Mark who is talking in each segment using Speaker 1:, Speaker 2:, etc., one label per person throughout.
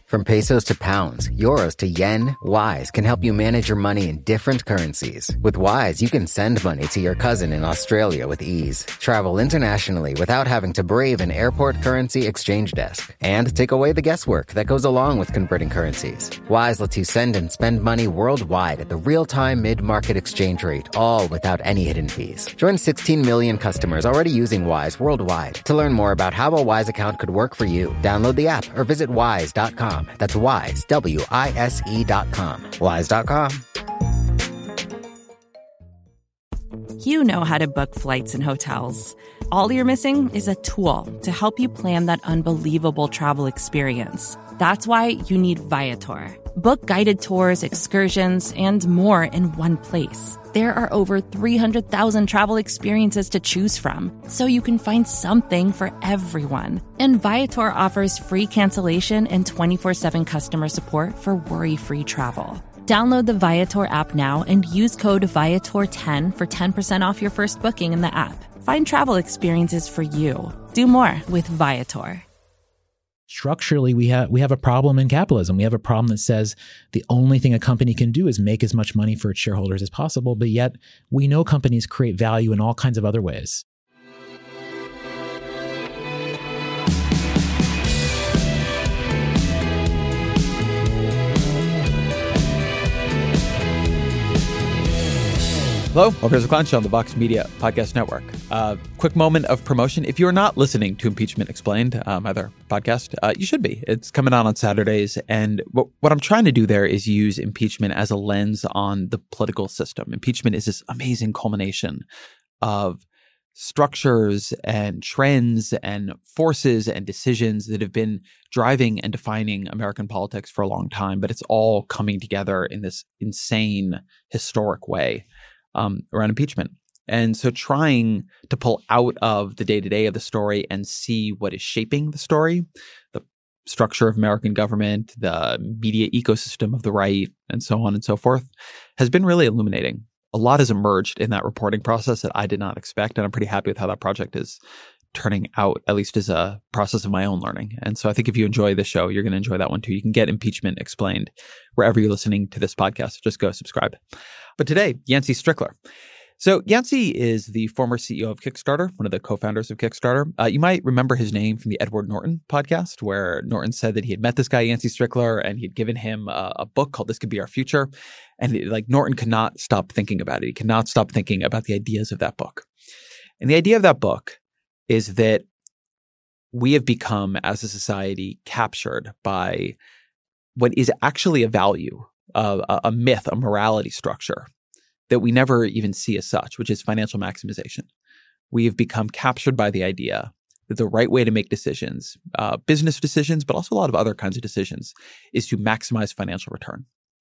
Speaker 1: From pesos to pounds, euros to yen, Wise can help you manage your money in different currencies. With Wise, you can send money to your cousin in Australia with ease, travel internationally without having to brave an airport currency exchange desk, and take away the guesswork that goes along with converting currencies. Wise lets you send and spend money worldwide at the real-time mid-market exchange rate, all without any hidden fees. Join 16 million customers already using Wise worldwide. To learn more about how a Wise account could work for you, download the app or visit wise.com. That's Wise, WISE.com. Wise.com.
Speaker 2: You know how to book flights and hotels. All you're missing is a tool to help you plan that unbelievable travel experience. That's why you need Viator. Book guided tours, excursions, and more in one place. There are over 300,000 travel experiences to choose from, so you can find something for everyone. And Viator offers free cancellation and 24/7 customer support for worry-free travel. Download the Viator app now and use code Viator10 for 10% off your first booking in the app. Find travel experiences for you. Do more with Viator.
Speaker 3: Structurally, we have a problem in capitalism. We have a problem that says the only thing a company can do is make as much money for its shareholders as possible. But yet we know companies create value in all kinds of other ways.
Speaker 4: Hello, welcome to the Klein Show on the Vox Media Podcast Network. Quick moment of promotion. If you're not listening to Impeachment Explained, my other podcast, you should be. It's coming out on Saturdays. And what I'm trying to do there is use impeachment as a lens on the political system. Impeachment is this amazing culmination of structures and trends and forces and decisions that have been driving and defining American politics for a long time. But it's all coming together in this insane, historic way. Around impeachment. And so trying to pull out of the day-to-day of the story and see what is shaping the story, the structure of American government, the media ecosystem of the right, and so on and so forth, has been really illuminating. A lot has emerged in that reporting process that I did not expect, and I'm pretty happy with how that project is turning out, at least as a process of my own learning. And so I think if you enjoy this show, you're going to enjoy that one too. You can get Impeachment Explained wherever you're listening to this podcast. Just go subscribe. But today, Yancey Strickler. So Yancey is the former CEO of Kickstarter, one of the co-founders of Kickstarter. You might remember his name from the Edward Norton podcast, where Norton said that he had met this guy, Yancey Strickler, and he'd given him a book called This Could Be Our Future. And Norton could not stop thinking about it. He could not stop thinking about the ideas of that book. And the idea of that book is that we have become, as a society, captured by what is actually a value, a myth, a morality structure that we never even see as such, which is financial maximization. We have become captured by the idea that the right way to make decisions, business decisions, but also a lot of other kinds of decisions, is to maximize financial return.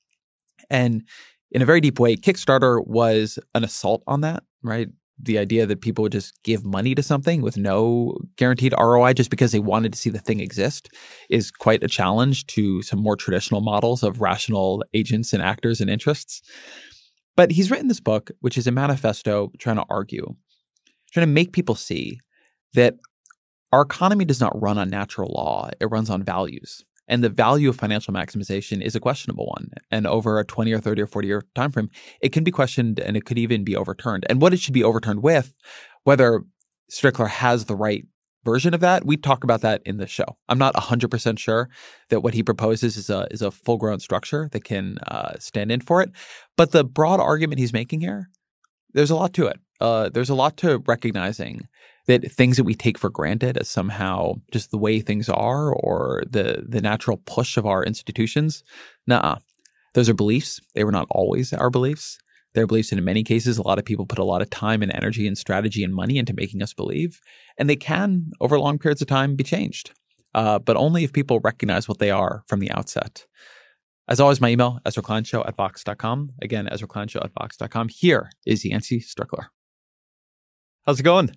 Speaker 4: And in a very deep way, Kickstarter was an assault on that, right? The idea that people would just give money to something with no guaranteed ROI just because they wanted to see the thing exist is quite a challenge to some more traditional models of rational agents and actors and interests. But he's written this book, which is a manifesto trying to argue, trying to make people see that our economy does not run on natural law. It runs on values. And the value of financial maximization is a questionable one. And over a 20 or 30 or 40 year time frame, it can be questioned and it could even be overturned. And what it should be overturned with, whether Strickler has the right version of that, we talk about that in the show. I'm not 100% sure that what he proposes is a full-grown structure that can stand in for it. But the broad argument he's making here, there's a lot to it. There's a lot to recognizing that things that we take for granted as somehow just the way things are or the natural push of our institutions, those are beliefs. They were not always our beliefs. They're beliefs that in many cases, a lot of people put a lot of time and energy and strategy and money into making us believe. And they can, over long periods of time, be changed. But only if people recognize what they are from the outset. As always, my email, EzraKleinShow@Vox.com. Again, EzraKleinShow@Vox.com. Here is Yancey Strickler. How's it going?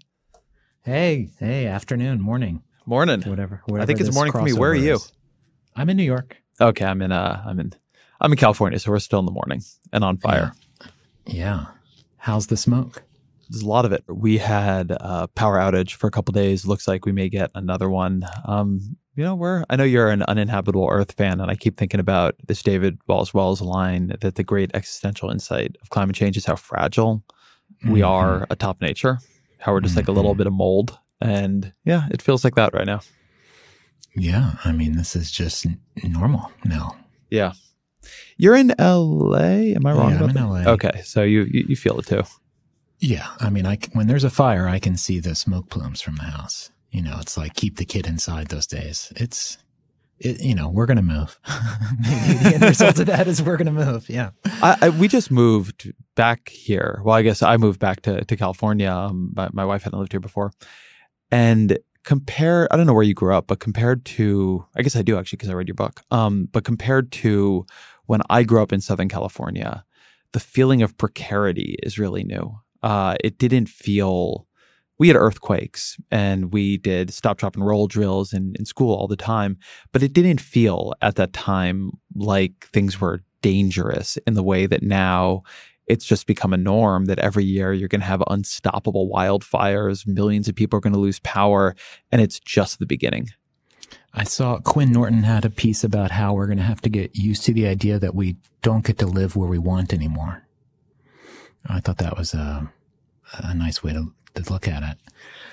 Speaker 3: Hey, afternoon, morning. Whatever
Speaker 4: I think it's morning for me. Where are you?
Speaker 3: I'm in New York.
Speaker 4: Okay, I'm in California, so we're still in the morning and on fire.
Speaker 3: Yeah. How's the smoke?
Speaker 4: There's a lot of it. We had a power outage for a couple of days. Looks like we may get another one. I know you're an Uninhabitable Earth fan, and I keep thinking about this David Wallace line that the great existential insight of climate change is how fragile we are atop nature, how we're just like a little bit of mold. And yeah, it feels like that right now.
Speaker 3: Yeah. I mean, this is just normal now.
Speaker 4: Yeah. You're in LA? Am I wrong?
Speaker 3: Yeah, I'm in LA.
Speaker 4: Okay. So you feel it too.
Speaker 3: Yeah. I mean, when there's a fire, I can see the smoke plumes from the house. It's like keep the kid inside those days. We're going to move. The end result of that is we're going to move. Yeah.
Speaker 4: We just moved back here. Well, I guess I moved back to California. My wife hadn't lived here before. And I don't know where you grew up, but compared to, I guess I do actually because I read your book. But compared to when I grew up in Southern California, the feeling of precarity is really new. It didn't feel... We had earthquakes and we did stop, drop, and roll drills in school all the time, but it didn't feel at that time like things were dangerous in the way that now it's just become a norm that every year you're going to have unstoppable wildfires, millions of people are going to lose power, and it's just the beginning.
Speaker 3: I saw Quinn Norton had a piece about how we're going to have to get used to the idea that we don't get to live where we want anymore. I thought that was a nice way to look at it.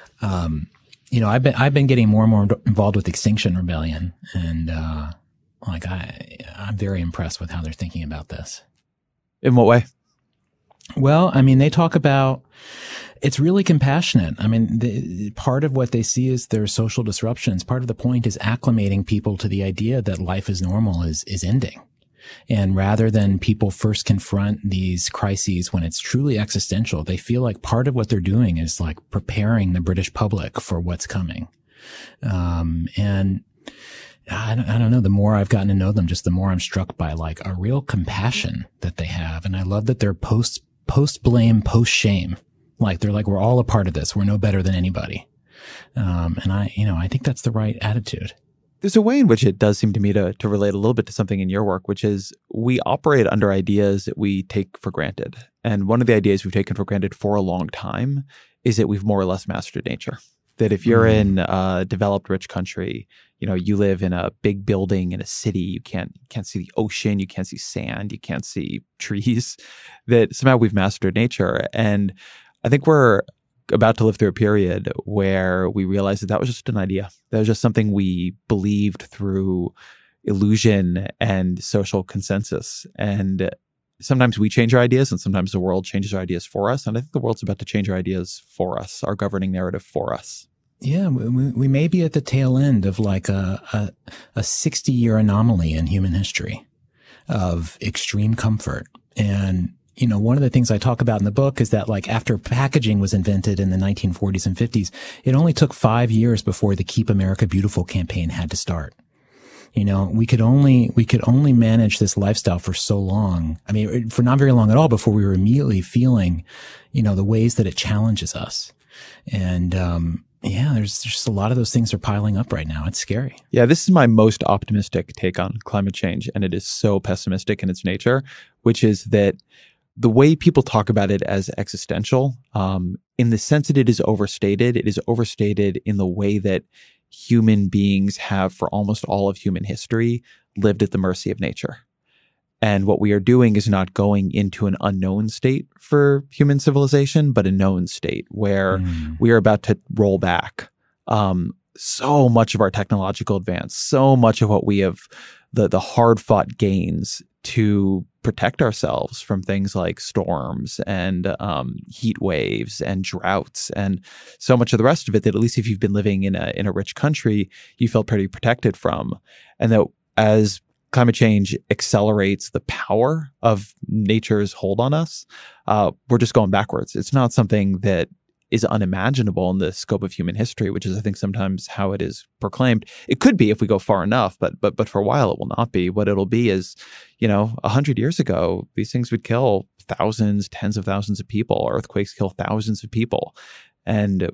Speaker 3: I've been getting more and more involved with Extinction Rebellion, and I'm very impressed with how they're thinking about this.
Speaker 4: In what way?
Speaker 3: Well, I mean, they talk about it's really compassionate. I mean, part of what they see is their social disruptions. Part of the point is acclimating people to the idea that life as normal is ending. And rather than people first confront these crises when it's truly existential, they feel like part of what they're doing is like preparing the British public for what's coming. And I don't know, the more I've gotten to know them, just the more I'm struck by like a real compassion that they have. And I love that they're post blame, post shame. Like they're like, we're all a part of this. We're no better than anybody. And I think that's the right attitude.
Speaker 4: There's a way in which it does seem to me to relate a little bit to something in your work, which is we operate under ideas that we take for granted. And one of the ideas we've taken for granted for a long time is that we've more or less mastered nature. That if you're in a developed, rich country, you live in a big building in a city, you can't see the ocean, you can't see sand, you can't see trees, that somehow we've mastered nature. And I think we're about to live through a period where we realize that was just an idea. That was just something we believed through illusion and social consensus. And sometimes we change our ideas and sometimes the world changes our ideas for us. And I think the world's about to change our ideas for us, our governing narrative for us.
Speaker 3: Yeah, we may be at the tail end of like a 60-year anomaly in human history of extreme comfort. And one of the things I talk about in the book is that like after packaging was invented in the 1940s and 50s, it only took 5 years before the Keep America Beautiful campaign had to start. We could only manage this lifestyle for so long. I mean, for not very long at all before we were immediately feeling, the ways that it challenges us. And, there's just a lot of those things are piling up right now. It's scary.
Speaker 4: Yeah, this is my most optimistic take on climate change. And it is so pessimistic in its nature, which is that the way people talk about it as existential, in the sense that it is overstated in the way that human beings have for almost all of human history lived at the mercy of nature. And what we are doing is not going into an unknown state for human civilization, but a known state where we are about to roll back so much of our technological advance, so much of what we have, the hard-fought gains to protect ourselves from things like storms and heat waves and droughts and so much of the rest of it that at least if you've been living in a rich country, you felt pretty protected from. And that as climate change accelerates the power of nature's hold on us, we're just going backwards. It's not something that is unimaginable in the scope of human history, which is, I think, sometimes how it is proclaimed. It could be if we go far enough, but for a while it will not be. What it'll be is, 100 years ago, these things would kill thousands, tens of thousands of people. Earthquakes kill thousands of people. And,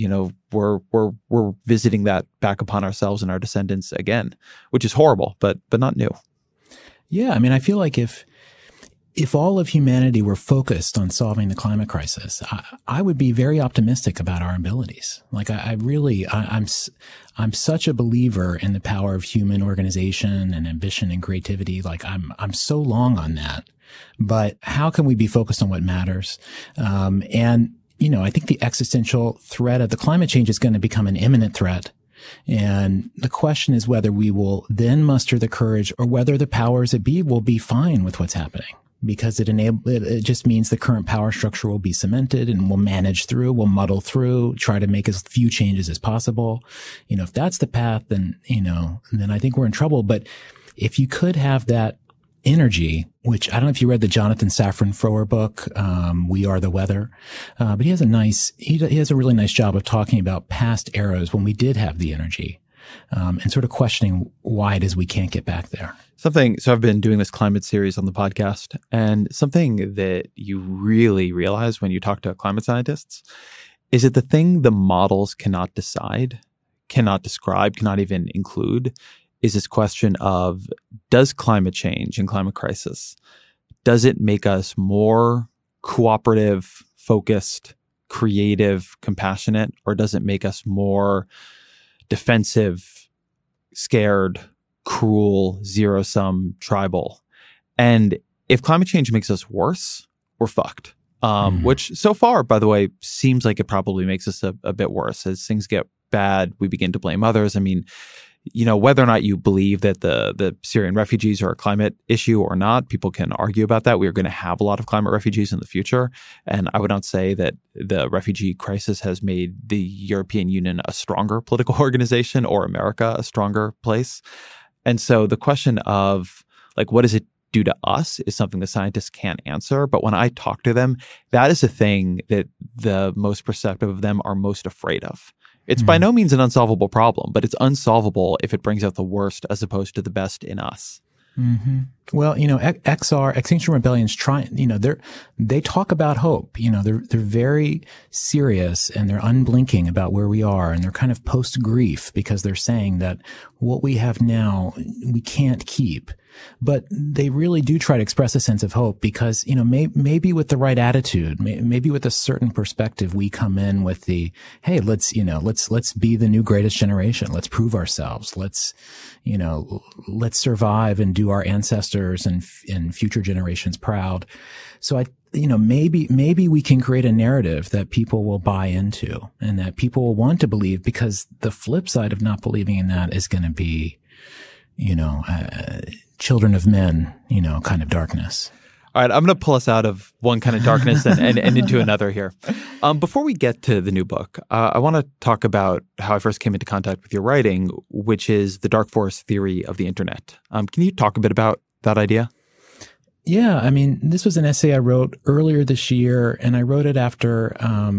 Speaker 4: we're visiting that back upon ourselves and our descendants again, which is horrible, but not new.
Speaker 3: Yeah. I mean, I feel like if if all of humanity were focused on solving the climate crisis, I would be very optimistic about our abilities. Like I'm such a believer in the power of human organization and ambition and creativity. Like I'm so long on that. But how can we be focused on what matters? And I think the existential threat of the climate change is going to become an imminent threat. And the question is whether we will then muster the courage or whether the powers that be will be fine with what's happening. Because it just means the current power structure will be cemented and we'll manage through, we'll muddle through, try to make as few changes as possible. If that's the path, then I think we're in trouble. But if you could have that energy, which I don't know if you read the Jonathan Safran Foer book, We Are the Weather, but he has a really nice job of talking about past eras when we did have the energy, and sort of questioning why it is we can't get back there.
Speaker 4: So I've been doing this climate series on the podcast, and something that you really realize when you talk to climate scientists is that the thing the models cannot decide, cannot describe, cannot even include is this question of, does climate change and climate crisis, does it make us more cooperative, focused, creative, compassionate, or does it make us more defensive, scared, cruel, zero-sum, tribal? And if climate change makes us worse, we're fucked. Which so far, by the way, seems like it probably makes us a bit worse. As things get bad, we begin to blame others. I mean, whether or not you believe that the Syrian refugees are a climate issue or not, people can argue about that. We are going to have a lot of climate refugees in the future. And I would not say that the refugee crisis has made the European Union a stronger political organization or America a stronger place. And so the question of, like, what does it do to us is something the scientists can't answer. But when I talk to them, that is the thing that the most perceptive of them are most afraid of. It's by no means an unsolvable problem, but it's unsolvable if it brings out the worst as opposed to the best in us.
Speaker 3: Mm-hmm. Well, Extinction Rebellion's trying, they talk about hope. They're very serious and they're unblinking about where we are, and they're kind of post-grief because they're saying that what we have now we can't keep. But they really do try to express a sense of hope because, maybe with the right attitude, maybe with a certain perspective, we come in with the, hey, let's be the new greatest generation. Let's prove ourselves. Let's survive and do our ancestors and future generations proud. So maybe we can create a narrative that people will buy into and that people will want to believe, because the flip side of not believing in that is going to be, children of men, kind of darkness.
Speaker 4: All right, I'm going to pull us out of one kind of darkness and into another here. Before we get to the new book, I want to talk about how I first came into contact with your writing, which is the dark forest theory of the internet. Can you talk a bit about that idea?
Speaker 3: Yeah, I mean, this was an essay I wrote earlier this year, and I wrote it after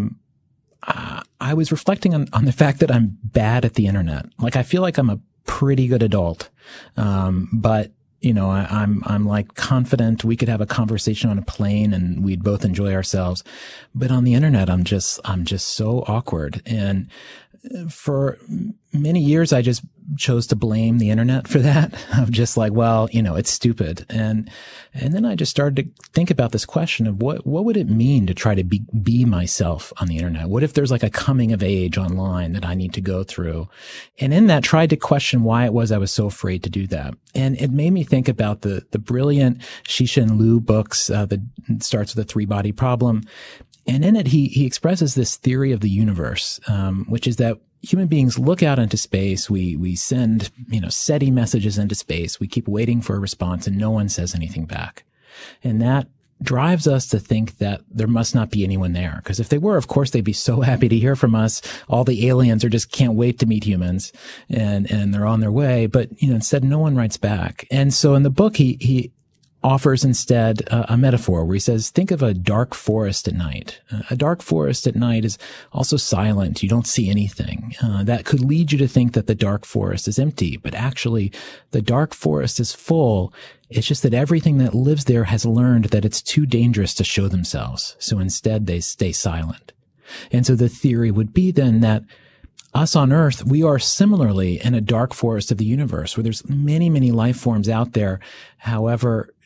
Speaker 3: I was reflecting on the fact that I'm bad at the internet. Like, I feel like I'm a pretty good adult, but I'm like confident we could have a conversation on a plane and we'd both enjoy ourselves. But on the internet, I'm just so awkward. And for many years, I just chose to blame the internet for that. Of just like, well, it's stupid. And then I just started to think about this question of what would it mean to try to be myself on the internet? What if there's like a coming of age online that I need to go through? And in that, tried to question why it was I was so afraid to do that. And it made me think about the brilliant Cixin Liu books that starts with a 3-body problem. And in it, he expresses this theory of the universe, which is that human beings look out into space. We send, SETI messages into space. We keep waiting for a response and no one says anything back. And that drives us to think that there must not be anyone there. Because if they were, of course, they'd be so happy to hear from us. All the aliens just can't wait to meet humans and they're on their way. But, instead, no one writes back. And so in the book, he offers instead a metaphor where he says, think of a dark forest at night. A dark forest at night is also silent. You don't see anything. That could lead you to think that the dark forest is empty, but actually the dark forest is full. It's just that everything that lives there has learned that it's too dangerous to show themselves. So instead they stay silent. And so the theory would be then that us on Earth, we are similarly in a dark forest of the universe where there's many, many life forms out there. However,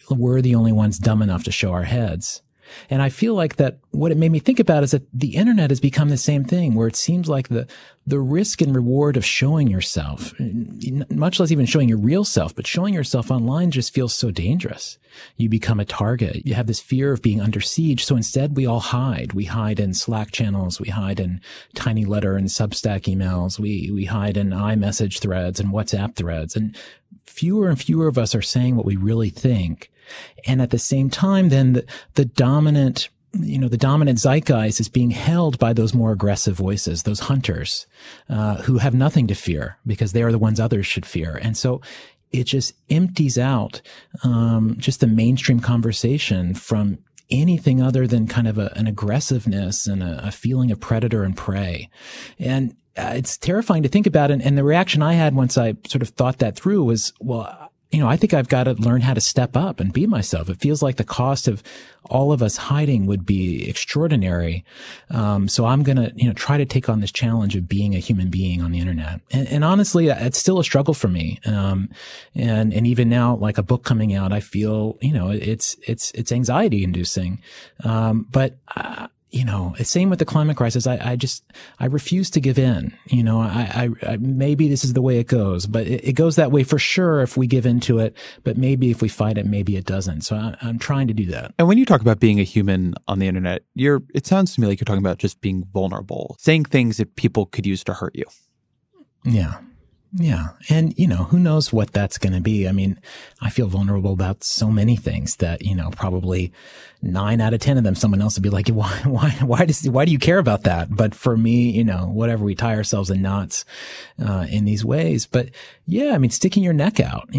Speaker 3: we're the only ones dumb enough to show our heads. And I feel like that what it made me think about is that the internet has become the same thing, where it seems like the risk and reward of showing yourself, much less even showing your real self, but showing yourself online just feels so dangerous. You become a target. You have this fear of being under siege. So instead we all hide. We hide in Slack channels. We hide in Tiny Letter and Substack emails. We hide in iMessage threads and WhatsApp threads. And fewer of us are saying what we really think. And at the same time, then the dominant zeitgeist is being held by those more aggressive voices, those hunters, who have nothing to fear because they are the ones others should fear. And so it just empties out, just the mainstream conversation from anything other than kind of an aggressiveness and a feeling of predator and prey. And it's terrifying to think about. And the reaction I had once I sort of thought that through was, well, I think I've got to learn how to step up and be myself. It feels like the cost of all of us hiding would be extraordinary. So I'm going to, try to take on this challenge of being a human being on the internet. And honestly, it's still a struggle for me. And even now, like a book coming out, I feel, it's anxiety inducing. But same with the climate crisis. I refuse to give in. I maybe this is the way it goes, but it goes that way for sure if we give into it. But maybe if we fight it, maybe it doesn't. So I'm trying to do that.
Speaker 4: And when you talk about being a human on the internet, it sounds to me like you're talking about just being vulnerable, saying things that people could use to hurt you.
Speaker 3: Yeah. Yeah. And, who knows what that's going to be. I mean, I feel vulnerable about so many things that, probably 9 out of 10 of them, someone else would be like, why do you care about that? But for me, whatever, we tie ourselves in knots, in these ways. But yeah, I mean, sticking your neck out,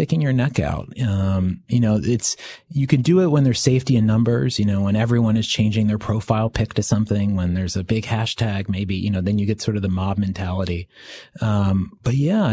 Speaker 3: you can do it when there's safety in numbers, when everyone is changing their profile pic to something, when there's a big hashtag, maybe, then you get sort of the mob mentality. But yeah,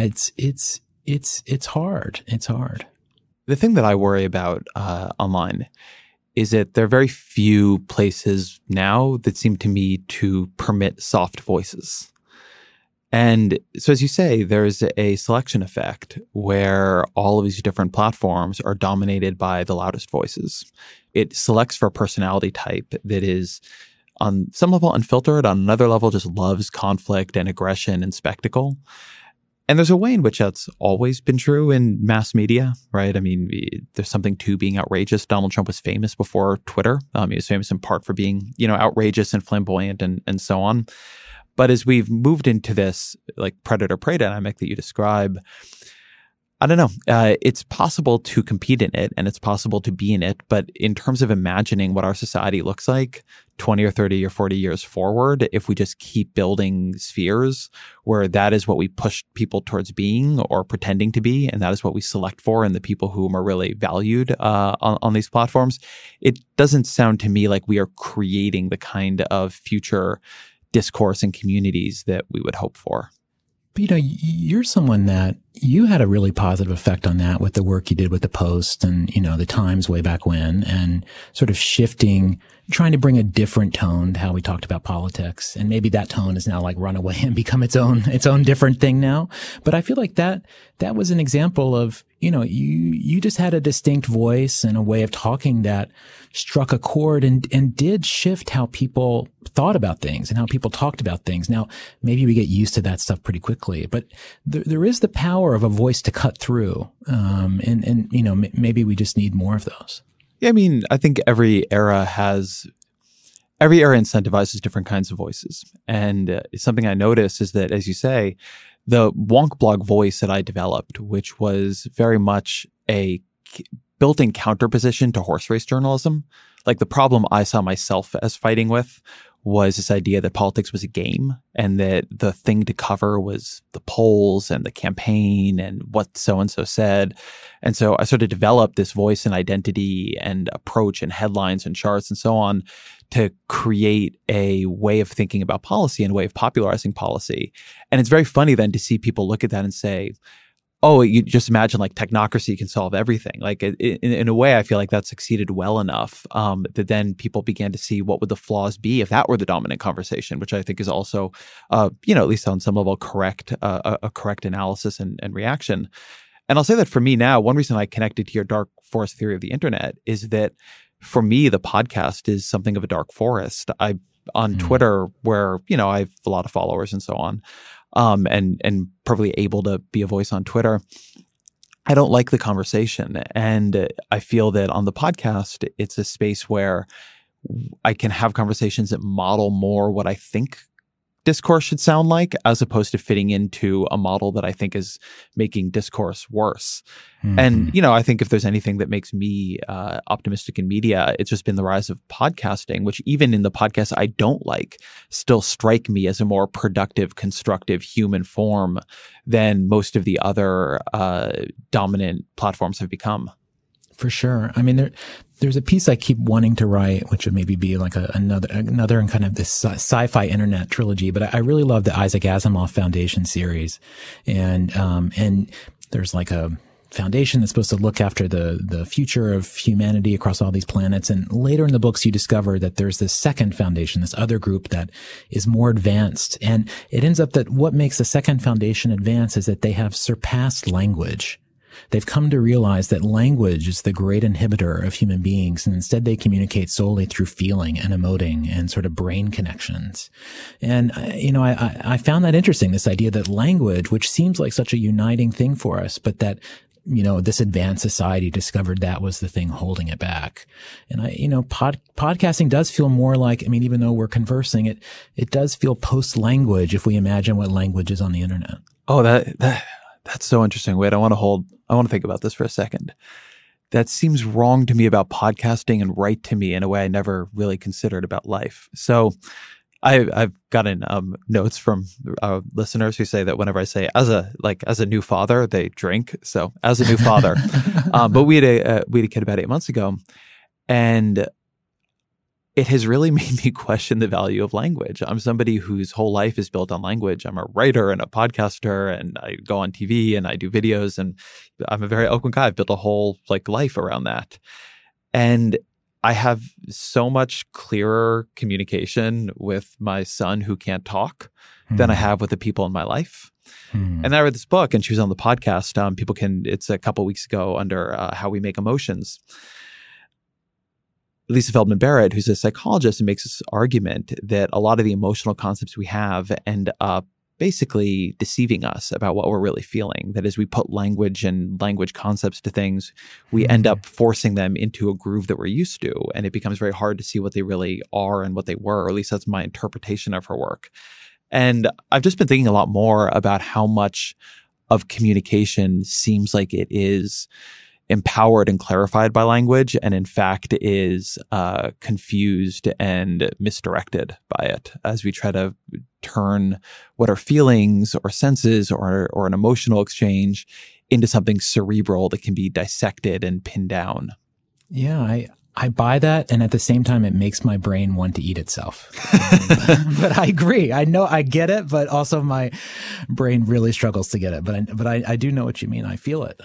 Speaker 3: it's hard. It's hard.
Speaker 4: The thing that I worry about online is that there are very few places now that seem to me to permit soft voices. And so, as you say, there's a selection effect where all of these different platforms are dominated by the loudest voices. It selects for a personality type that is on some level unfiltered, on another level just loves conflict and aggression and spectacle. And there's a way in which that's always been true in mass media, right? I mean, there's something to being outrageous. Donald Trump was famous before Twitter. He was famous in part for being, outrageous and flamboyant and so on. But as we've moved into this like predator-prey dynamic that you describe, I don't know. It's possible to compete in it and it's possible to be in it. But in terms of imagining what our society looks like 20 or 30 or 40 years forward, if we just keep building spheres where that is what we push people towards being or pretending to be, and that is what we select for and the people whom are really valued on these platforms, it doesn't sound to me like we are creating the kind of future discourse and communities that we would hope for.
Speaker 3: But, you're someone that you had a really positive effect on that with the work you did with the Post and, the Times way back when, and sort of shifting, trying to bring a different tone to how we talked about politics. And maybe that tone is now like run away and become its own different thing now. But I feel like that was an example of, you just had a distinct voice and a way of talking that struck a chord and did shift how people thought about things and how people talked about things. Now, maybe we get used to that stuff pretty quickly, but there is the power of a voice to cut through. And maybe we just need more of those.
Speaker 4: Yeah, I mean, I think every era incentivizes different kinds of voices. And something I noticed is that, as you say, the Wonk blog voice that I developed, which was very much a built-in counterposition to horse race journalism, like the problem I saw myself as fighting with was this idea that politics was a game and that the thing to cover was the polls and the campaign and what so-and-so said. And so I sort of developed this voice and identity and approach and headlines and charts and so on to create a way of thinking about policy and a way of popularizing policy. And it's very funny then to see people look at that and say, oh, you just imagine like technocracy can solve everything. Like in a way, I feel like that succeeded well enough that then people began to see what would the flaws be if that were the dominant conversation, which I think is also, at least on some level, a correct analysis and reaction. And I'll say that for me now, one reason I connected to your dark forest theory of the internet is that for me, the podcast is something of a dark forest. On Twitter, where, I have a lot of followers and so on, and perfectly able to be a voice on Twitter, I don't like the conversation. And I feel that on the podcast, it's a space where I can have conversations that model more what I think discourse should sound like, as opposed to fitting into a model that I think is making discourse worse. And, I think if there's anything that makes me optimistic in media, it's just been the rise of podcasting, which even in the podcasts I don't like, still strike me as a more productive, constructive human form than most of the other dominant platforms have become.
Speaker 3: For sure. I mean, there's a piece I keep wanting to write, which would maybe be like another in kind of this sci-fi internet trilogy. But I really love the Isaac Asimov Foundation series, and there's like a foundation that's supposed to look after the future of humanity across all these planets. And later in the books, you discover that there's this second foundation, this other group that is more advanced. And it ends up that what makes the second foundation advance is that they have surpassed language. They've come to realize that language is the great inhibitor of human beings, and instead they communicate solely through feeling and emoting and sort of brain connections. And, I found that interesting, this idea that language, which seems like such a uniting thing for us, but that, this advanced society discovered that was the thing holding it back. And podcasting does feel more like, even though we're conversing, it does feel post-language if we imagine what language is on the internet.
Speaker 4: Oh, that's so interesting. Wait, I want to think about this for a second. That seems wrong to me about podcasting and right to me in a way I never really considered about life. So I've gotten notes from listeners who say that whenever I say as a new father, they drink. So as a new father, but we had a kid about 8 months ago, and it has really made me question the value of language. I'm somebody whose whole life is built on language. I'm a writer and a podcaster, and I go on TV and I do videos, and I'm a very eloquent guy. I've built a whole life around that. And I have so much clearer communication with my son who can't talk than I have with the people in my life. And I read this book, and she was on the podcast. It's a couple weeks ago under How We Make Emotions. Lisa Feldman Barrett, who's a psychologist, and makes this argument that a lot of the emotional concepts we have end up basically deceiving us about what we're really feeling. That as we put language and language concepts to things, we end up forcing them into a groove that we're used to, and it becomes very hard to see what they really are and what they were, or at least that's my interpretation of her work. And I've just been thinking a lot more about how much of communication seems like it is empowered and clarified by language, and in fact is confused and misdirected by it as we try to turn what are feelings or senses or an emotional exchange into something cerebral that can be dissected and pinned down.
Speaker 3: Yeah, I buy that, and at the same time, it makes my brain want to eat itself. But I agree. I know I get it, but also my brain really struggles to get it. But I do know what you mean. I feel it.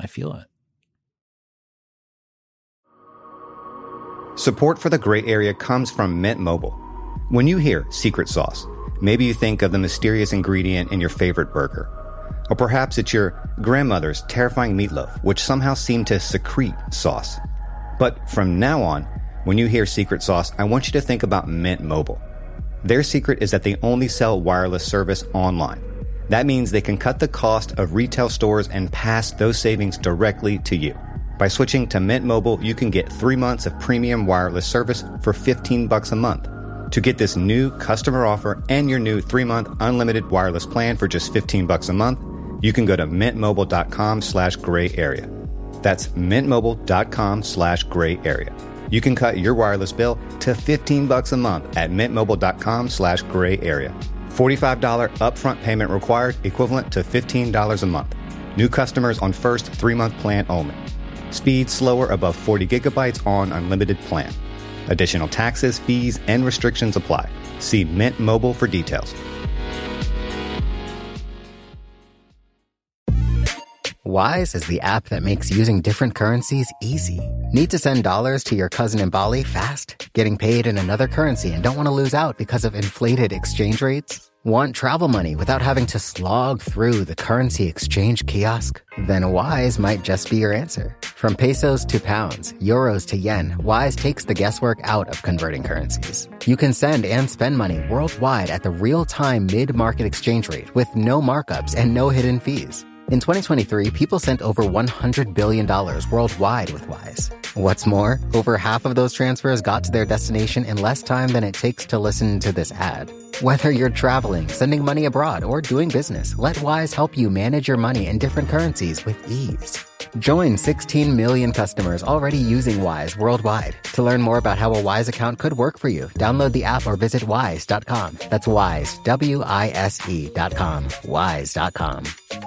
Speaker 5: Support for the Gray Area comes from Mint Mobile. When you hear secret sauce, maybe you think of the mysterious ingredient in your favorite burger. Or perhaps it's your grandmother's terrifying meatloaf, which somehow seemed to secrete sauce. But from now on, when you hear secret sauce, I want you to think about Mint Mobile. Their secret is that they only sell wireless service online. That means they can cut the cost of retail stores and pass those savings directly to you. By switching to Mint Mobile, you can get 3 months of premium wireless service for $15 a month. To get this new customer offer and your new 3-month unlimited wireless plan for just $15 a month, you can go to mintmobile.com/gray area. That's mintmobile.com/gray area. You can cut your wireless bill to $15 a month at mintmobile.com/gray area. $45 upfront payment required, equivalent to $15 a month. New customers on first 3-month plan only. Speed slower above 40 gigabytes on unlimited plan. Additional taxes, fees, and restrictions apply. See Mint Mobile for details.
Speaker 1: Wise is the app that makes using different currencies easy. Need to send dollars to your cousin in Bali fast? Getting paid in another currency and don't want to lose out because of inflated exchange rates? Want travel money without having to slog through the currency exchange kiosk? Then Wise might just be your answer. From pesos to pounds, euros to yen, Wise takes the guesswork out of converting currencies. You can send and spend money worldwide at the real-time mid-market exchange rate with no markups and no hidden fees. In 2023, people sent over $100 billion worldwide with Wise. What's more, over half of those transfers got to their destination in less time than it takes to listen to this ad. Whether you're traveling, sending money abroad, or doing business, let Wise help you manage your money in different currencies with ease. Join 16 million customers already using Wise worldwide. To learn more about how a Wise account could work for you, download the app or visit wise.com. That's Wise, WISE.com, wise.com.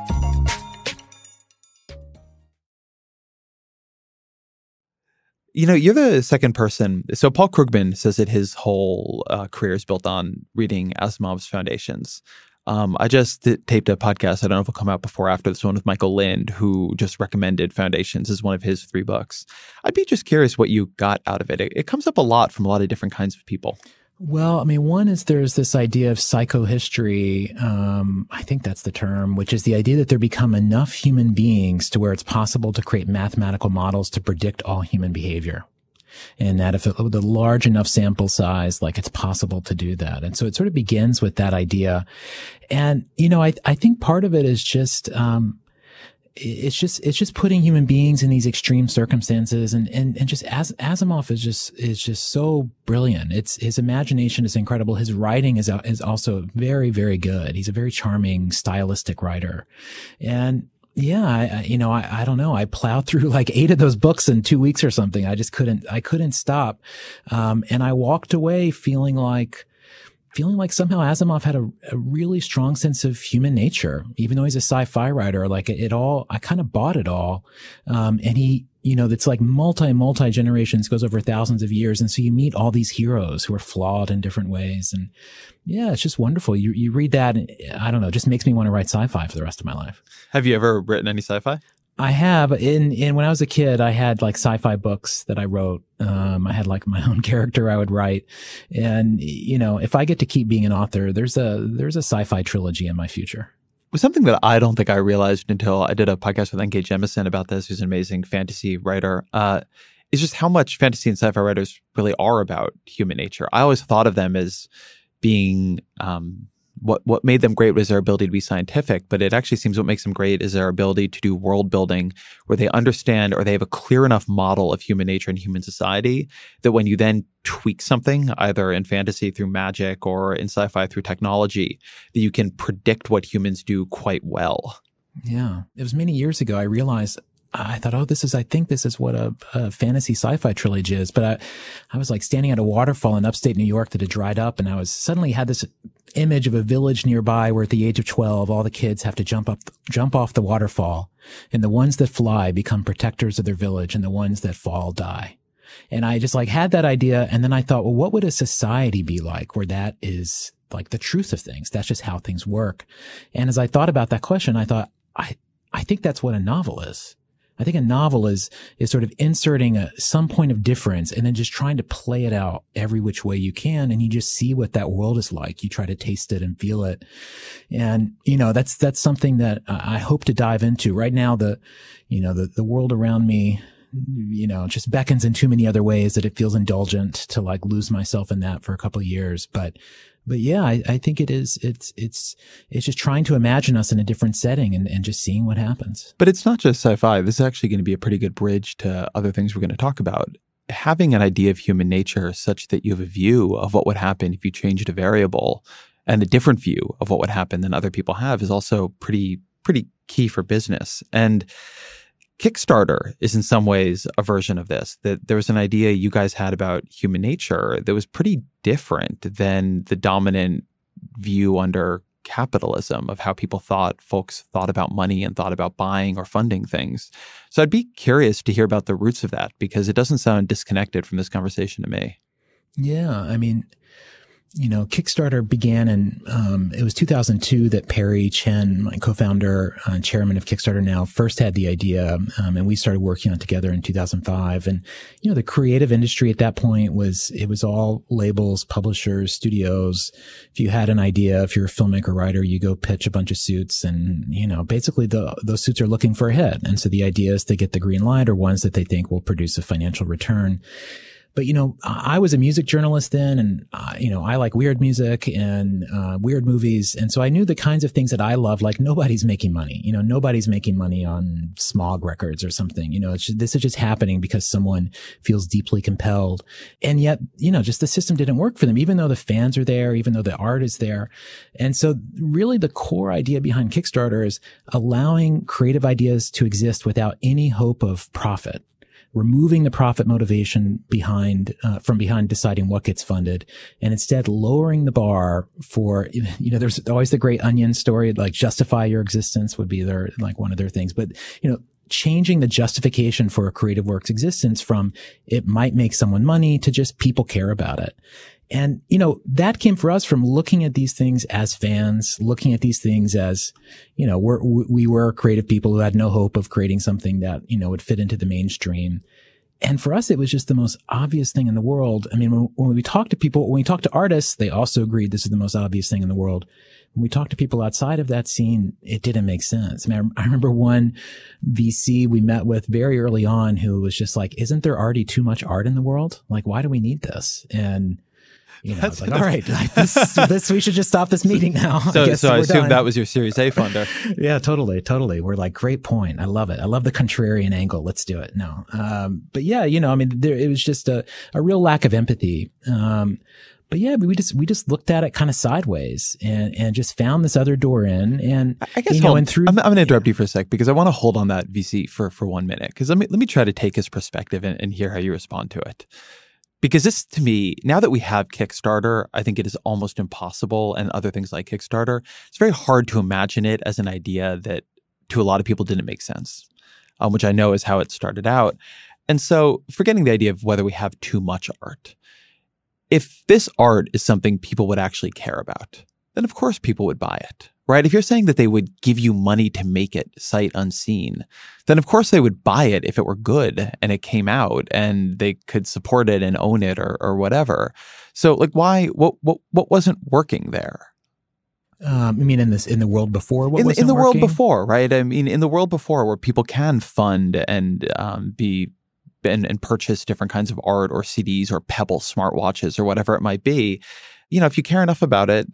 Speaker 4: You know, you're the second person. So Paul Krugman says that his whole career is built on reading Asimov's Foundations. I just taped a podcast. I don't know if it'll come out before or after this one with Michael Lind, who just recommended Foundations as one of his 3 books. I'd be just curious what you got out of it. It comes up a lot from a lot of different kinds of people.
Speaker 3: Well, I mean, one is there's this idea of psychohistory. I think that's the term, which is the idea that there become enough human beings to where it's possible to create mathematical models to predict all human behavior. And that if it, with a large enough sample size, like it's possible to do that. And so it sort of begins with that idea. And, you know, I think part of it is just, it's just putting human beings in these extreme circumstances, and just Asimov is just so brilliant. His imagination is incredible. His writing is also very, very good. He's a very charming, stylistic writer. And yeah, I don't know. I plowed through like 8 of those books in 2 weeks or something. I couldn't stop. And I walked away feeling like somehow Asimov had a really strong sense of human nature, even though he's a sci-fi writer. Like I kind of bought it all. And he, you know, it's like multi generations, goes over thousands of years. And so you meet all these heroes who are flawed in different ways. And yeah, it's just wonderful. You read that, and I don't know, it just makes me want to write sci-fi for the rest of my life.
Speaker 4: Have you ever written any sci-fi?
Speaker 3: I have. In when I was a kid, I had like sci-fi books that I wrote. I had like my own character I would write. And, you know, if I get to keep being an author, there's a sci-fi trilogy in my future.
Speaker 4: It was something that I don't think I realized until I did a podcast with N.K. Jemisin about this, who's an amazing fantasy writer. It's just how much fantasy and sci-fi writers really are about human nature. I always thought of them as being what made them great was their ability to be scientific, but it actually seems what makes them great is their ability to do world building where they understand or they have a clear enough model of human nature and human society that when you then tweak something, either in fantasy through magic or in sci-fi through technology, that you can predict what humans do quite well.
Speaker 3: Yeah. It was many years ago I realized, I thought, I think this is what a fantasy sci-fi trilogy is. But I was like standing at a waterfall in upstate New York that had dried up, and I was suddenly had this image of a village nearby where at the age of 12, all the kids have to jump off the waterfall, and the ones that fly become protectors of their village, and the ones that fall die. And I just like had that idea. And then I thought, well, what would a society be like where that is like the truth of things? That's just how things work. And as I thought about that question, I thought, I think that's what a novel is. I think a novel is sort of inserting some point of difference and then just trying to play it out every which way you can. And you just see what that world is like. You try to taste it and feel it. And, you know, that's something that I hope to dive into. Right now, the world around me, you know, just beckons in too many other ways that it feels indulgent to like lose myself in that for a couple of years. But yeah, I think it's just trying to imagine us in a different setting and just seeing what happens.
Speaker 4: But it's not just sci-fi. This is actually going to be a pretty good bridge to other things we're going to talk about. Having an idea of human nature such that you have a view of what would happen if you changed a variable and a different view of what would happen than other people have is also pretty key for business. And Kickstarter is in some ways a version of this, that there was an idea you guys had about human nature that was pretty different than the dominant view under capitalism of how folks thought about money and thought about buying or funding things. So I'd be curious to hear about the roots of that because it doesn't sound disconnected from this conversation to me.
Speaker 3: Yeah. I mean, Kickstarter began in, it was 2002 that Perry Chen, my co-founder and chairman of Kickstarter now, first had the idea. And we started working on it together in 2005. And, the creative industry at that point was all labels, publishers, studios. If you had an idea, if you're a filmmaker, writer, you go pitch a bunch of suits and, basically those suits are looking for a hit. And so the idea is to get the green light or ones that they think will produce a financial return. But, I was a music journalist then, and, I like weird music and weird movies. And so I knew the kinds of things that I love, like nobody's making money. Nobody's making money on Smog Records or something. This is just happening because someone feels deeply compelled. And yet, just the system didn't work for them, even though the fans are there, even though the art is there. And so really the core idea behind Kickstarter is allowing creative ideas to exist without any hope of profit. Removing the profit motivation from behind deciding what gets funded, and instead lowering the bar for, there's always the great Onion story, like justify your existence would be one of their things. But, changing the justification for a creative work's existence from it might make someone money to just people care about it. And, that came for us from looking at these things as fans, looking at these things as, we were creative people who had no hope of creating something that, would fit into the mainstream. And for us, it was just the most obvious thing in the world. I mean, when we talk to people, when we talk to artists, they also agreed this is the most obvious thing in the world. When we talked to people outside of that scene, it didn't make sense. I mean, I remember one VC we met with very early on who was just like, isn't there already too much art in the world? Like, why do we need this? And I was like, all right, this we should just stop this meeting now.
Speaker 4: So I assume that was your Series A funder.
Speaker 3: Yeah, totally. We're like, great point. I love it. I love the contrarian angle. Let's do it. No. But yeah, it was just a real lack of empathy. But yeah, we just looked at it kind of sideways and just found this other door in. And
Speaker 4: I guess I'm going to interrupt you for a sec because I want to hold on that VC for 1 minute. Because let me try to take his perspective and hear how you respond to it. Because this, to me, now that we have Kickstarter, I think it is almost impossible, and other things like Kickstarter, it's very hard to imagine it as an idea that to a lot of people didn't make sense, which I know is how it started out. And so forgetting the idea of whether we have too much art, if this art is something people would actually care about, then of course people would buy it, right? If you're saying that they would give you money to make it sight unseen, then of course they would buy it if it were good and it came out and they could support it and own it or whatever. So like what wasn't working there?
Speaker 3: You mean in the world before?
Speaker 4: In the world before, right? I mean, in the world before where people can fund and and purchase different kinds of art or CDs or Pebble smartwatches or whatever it might be, if you care enough about it,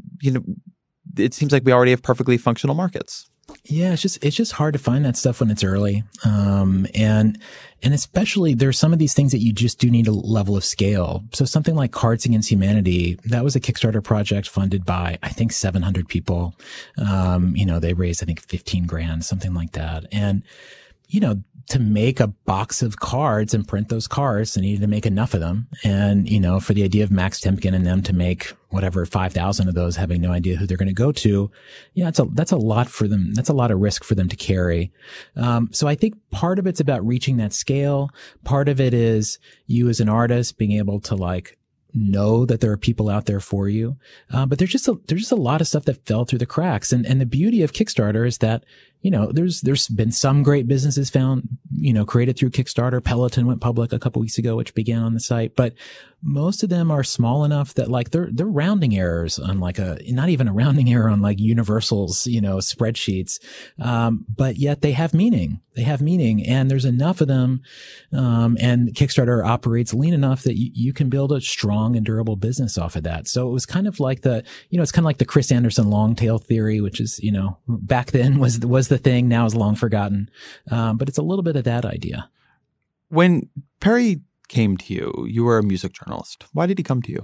Speaker 4: it seems like we already have perfectly functional markets.
Speaker 3: Yeah, it's just hard to find that stuff when it's early. And especially there's some of these things that you just do need a level of scale. So something like Cards Against Humanity, that was a Kickstarter project funded by, I think, 700 people. They raised, I think, 15 grand, something like that. And, to make a box of cards and print those cards, they needed to make enough of them. And, for the idea of Max Temkin and them to make whatever 5,000 of those, having no idea who they're going to go to. Yeah, that's a lot for them. That's a lot of risk for them to carry. So I think part of it's about reaching that scale. Part of it is you as an artist being able to know that there are people out there for you. But there's just a lot of stuff that fell through the cracks. And the beauty of Kickstarter is that, there's been some great businesses found, created through Kickstarter. Peloton went public a couple weeks ago, which began on the site, but most of them are small enough that they're rounding errors on not even a rounding error on Universal's, spreadsheets. But yet they have meaning. And there's enough of them. And Kickstarter operates lean enough that you can build a strong and durable business off of that. So it was kind of like it's kind of like the Chris Anderson long tail theory, which is, back then was the thing, now is long forgotten. But it's a little bit of that idea.
Speaker 4: When Perry came to you, you were a music journalist. Why did he come to you?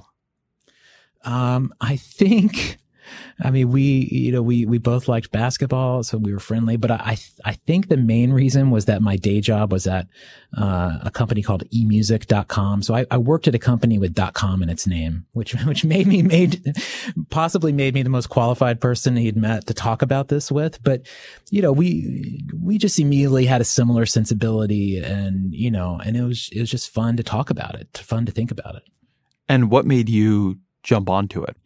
Speaker 3: I think, we both liked basketball, so we were friendly, but I think the main reason was that my day job was at, a company called emusic.com. So I worked at a company with .com in its name, which possibly made me the most qualified person he'd met to talk about this with. But, we just immediately had a similar sensibility and it was just fun to talk about it, fun to think about it.
Speaker 4: And what made you jump onto it?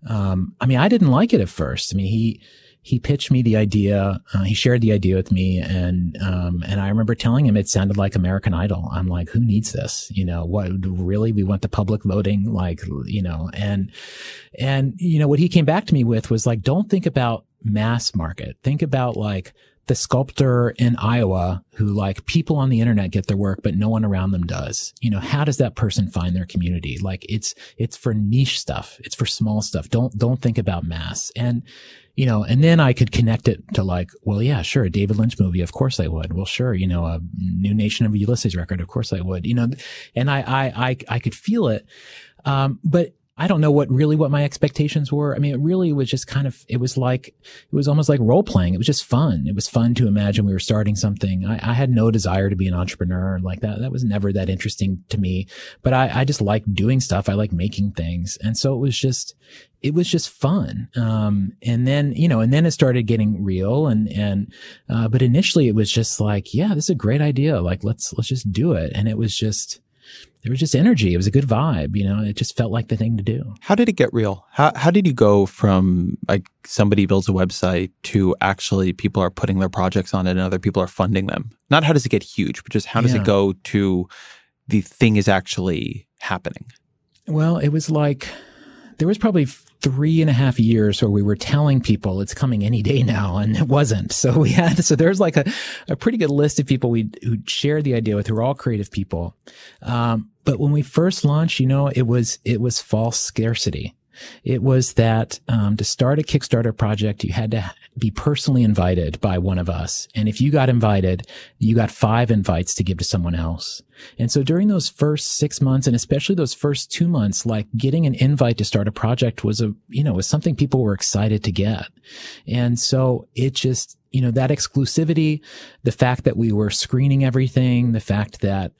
Speaker 3: I mean, I didn't like it at first. I mean, he pitched me the idea. He shared the idea with me, and I remember telling him it sounded like American Idol. I'm like, who needs this? You know, what really? We want the public voting, like, you know, and you know what he came back to me with was like, don't think about mass market. Think about like the sculptor in Iowa who like people on the internet get their work, but no one around them does. You know, how does that person find their community? Like it's for niche stuff. It's for small stuff. Don't think about mass. And, you know, and then I could connect it to like, well, yeah, sure. A David Lynch movie. Of course I would. Well, sure. You know, a New Nation of Ulysses record. Of course I would, you know, and I could feel it. But I don't know what my expectations were. I mean, it really was just kind of, it was almost like role playing. It was just fun. It was fun to imagine we were starting something. I had no desire to be an entrepreneur like that. That was never that interesting to me, but I just like doing stuff. I like making things. And so it was just fun. And then it started getting real but initially it was just like, yeah, this is a great idea. Like, let's just do it. And there was just energy. It was a good vibe. You know, it just felt like the thing to do.
Speaker 4: How did it get real? How did you go from like somebody builds a website to actually people are putting their projects on it and other people are funding them? Not how does it get huge, but just how does it go to the thing is actually happening? Well,
Speaker 3: it was like, there was probably 3.5 years where we were telling people it's coming any day now, and it wasn't. So there's like a pretty good list of people who shared the idea with, who were all creative people. But when we first launched, you know, it was false scarcity. It was that, to start a Kickstarter project, you had to be personally invited by one of us. And if you got invited, you got 5 invites to give to someone else. And so during those first 6 months, and especially those first 2 months, like getting an invite to start a project was something people were excited to get. And so it just, you know, that exclusivity, the fact that we were screening everything, the fact that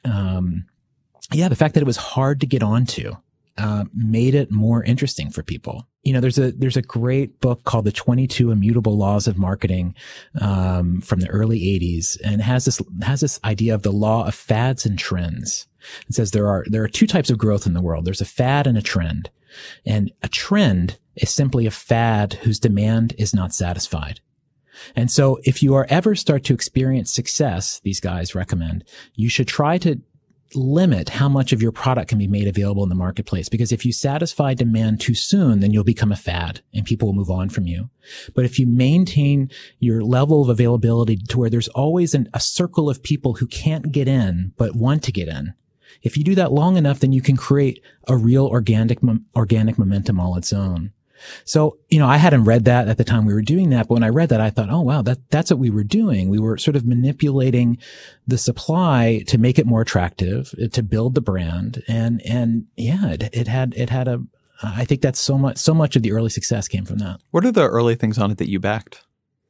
Speaker 3: it was hard to get onto, made it more interesting for people. You know, there's a great book called The 22 Immutable Laws of Marketing, from the early 80s, and it has this idea of the law of fads and trends. It says there are 2 types of growth in the world. There's a fad and a trend. And a trend is simply a fad whose demand is not satisfied. And so if you ever start to experience success, these guys recommend, you should try to limit how much of your product can be made available in the marketplace. Because if you satisfy demand too soon, then you'll become a fad and people will move on from you. But if you maintain your level of availability to where there's always a circle of people who can't get in, but want to get in, if you do that long enough, then you can create a real organic momentum all its own. So, you know, I hadn't read that at the time we were doing that, but when I read that, I thought, oh, wow, that's what we were doing. We were sort of manipulating the supply to make it more attractive, to build the brand. And yeah, it had I think that's so much of the early success came from that.
Speaker 4: What are the early things on it that you backed?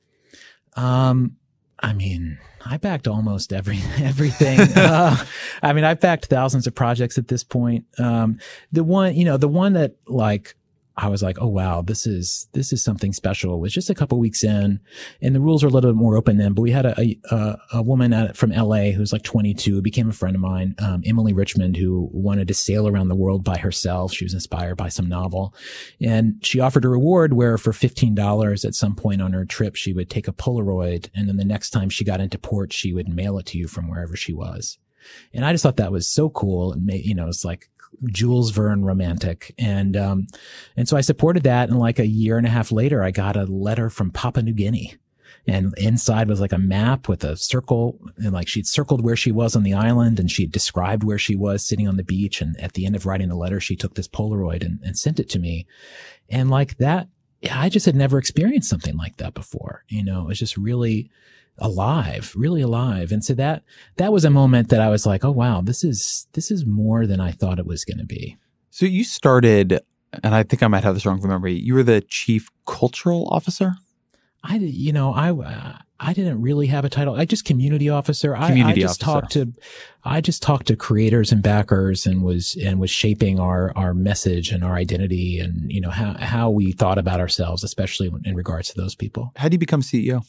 Speaker 3: I mean, I backed almost everything. I mean, I've backed thousands of projects at this point. The one that like, I was like, oh, wow, this is something special. It was just a couple weeks in, and the rules are a little bit more open then, but we had a woman from LA who's like 22, who became a friend of mine, Emily Richmond, who wanted to sail around the world by herself. She was inspired by some novel, and she offered a reward where for $15 at some point on her trip, she would take a Polaroid, and then the next time she got into port, she would mail it to you from wherever she was. And I just thought that was so cool. And it's like Jules Verne romantic. And so I supported that. And like a year and a half later, I got a letter from Papua New Guinea, and inside was like a map with a circle, and like she'd circled where she was on the island, and she'd described where she was sitting on the beach. And at the end of writing the letter, she took this Polaroid and sent it to me. And like that, I just had never experienced something like that before. You know, it was just really alive. And so that was a moment that I was like, oh, wow, this is more than I thought it was going to be.
Speaker 4: So you started, and I think I might have this wrong from memory, you were the chief cultural officer?
Speaker 3: I didn't really have a title. I just community officer. I just talked to creators and backers, and was shaping our message and our identity, and, you know, how we thought about ourselves, especially in regards to those people.
Speaker 4: How do you become CEO?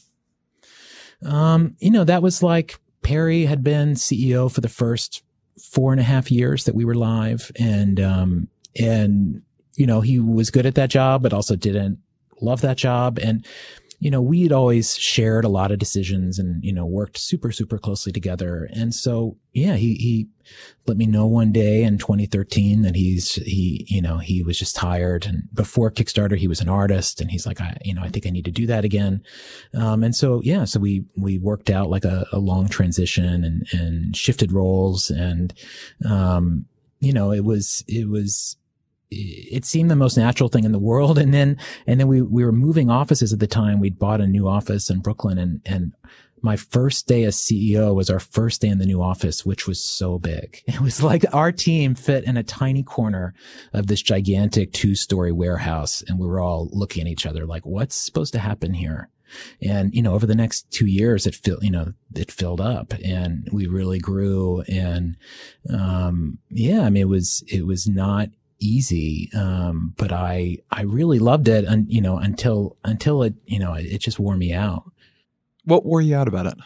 Speaker 3: That was like Perry had been CEO for the first 4.5 years that we were live. And he was good at that job, but also didn't love that job. And, we'd always shared a lot of decisions and, worked super, super closely together. And so, yeah, he let me know one day in 2013 that he was just tired. And before Kickstarter, he was an artist, and he's like, I think I need to do that again. And so, yeah, so we worked out like a long transition and shifted roles. And, it seemed the most natural thing in the world. And then we were moving offices at the time. We'd bought a new office in Brooklyn, and my first day as CEO was our first day in the new office, which was so big. It was like our team fit in a tiny corner of this gigantic 2-story warehouse. And we were all looking at each other like, what's supposed to happen here? And, over the next 2 years, it filled up, and we really grew. And, it was not easy. But I really loved it. And, until it, it just wore me out.
Speaker 4: What wore you out about it?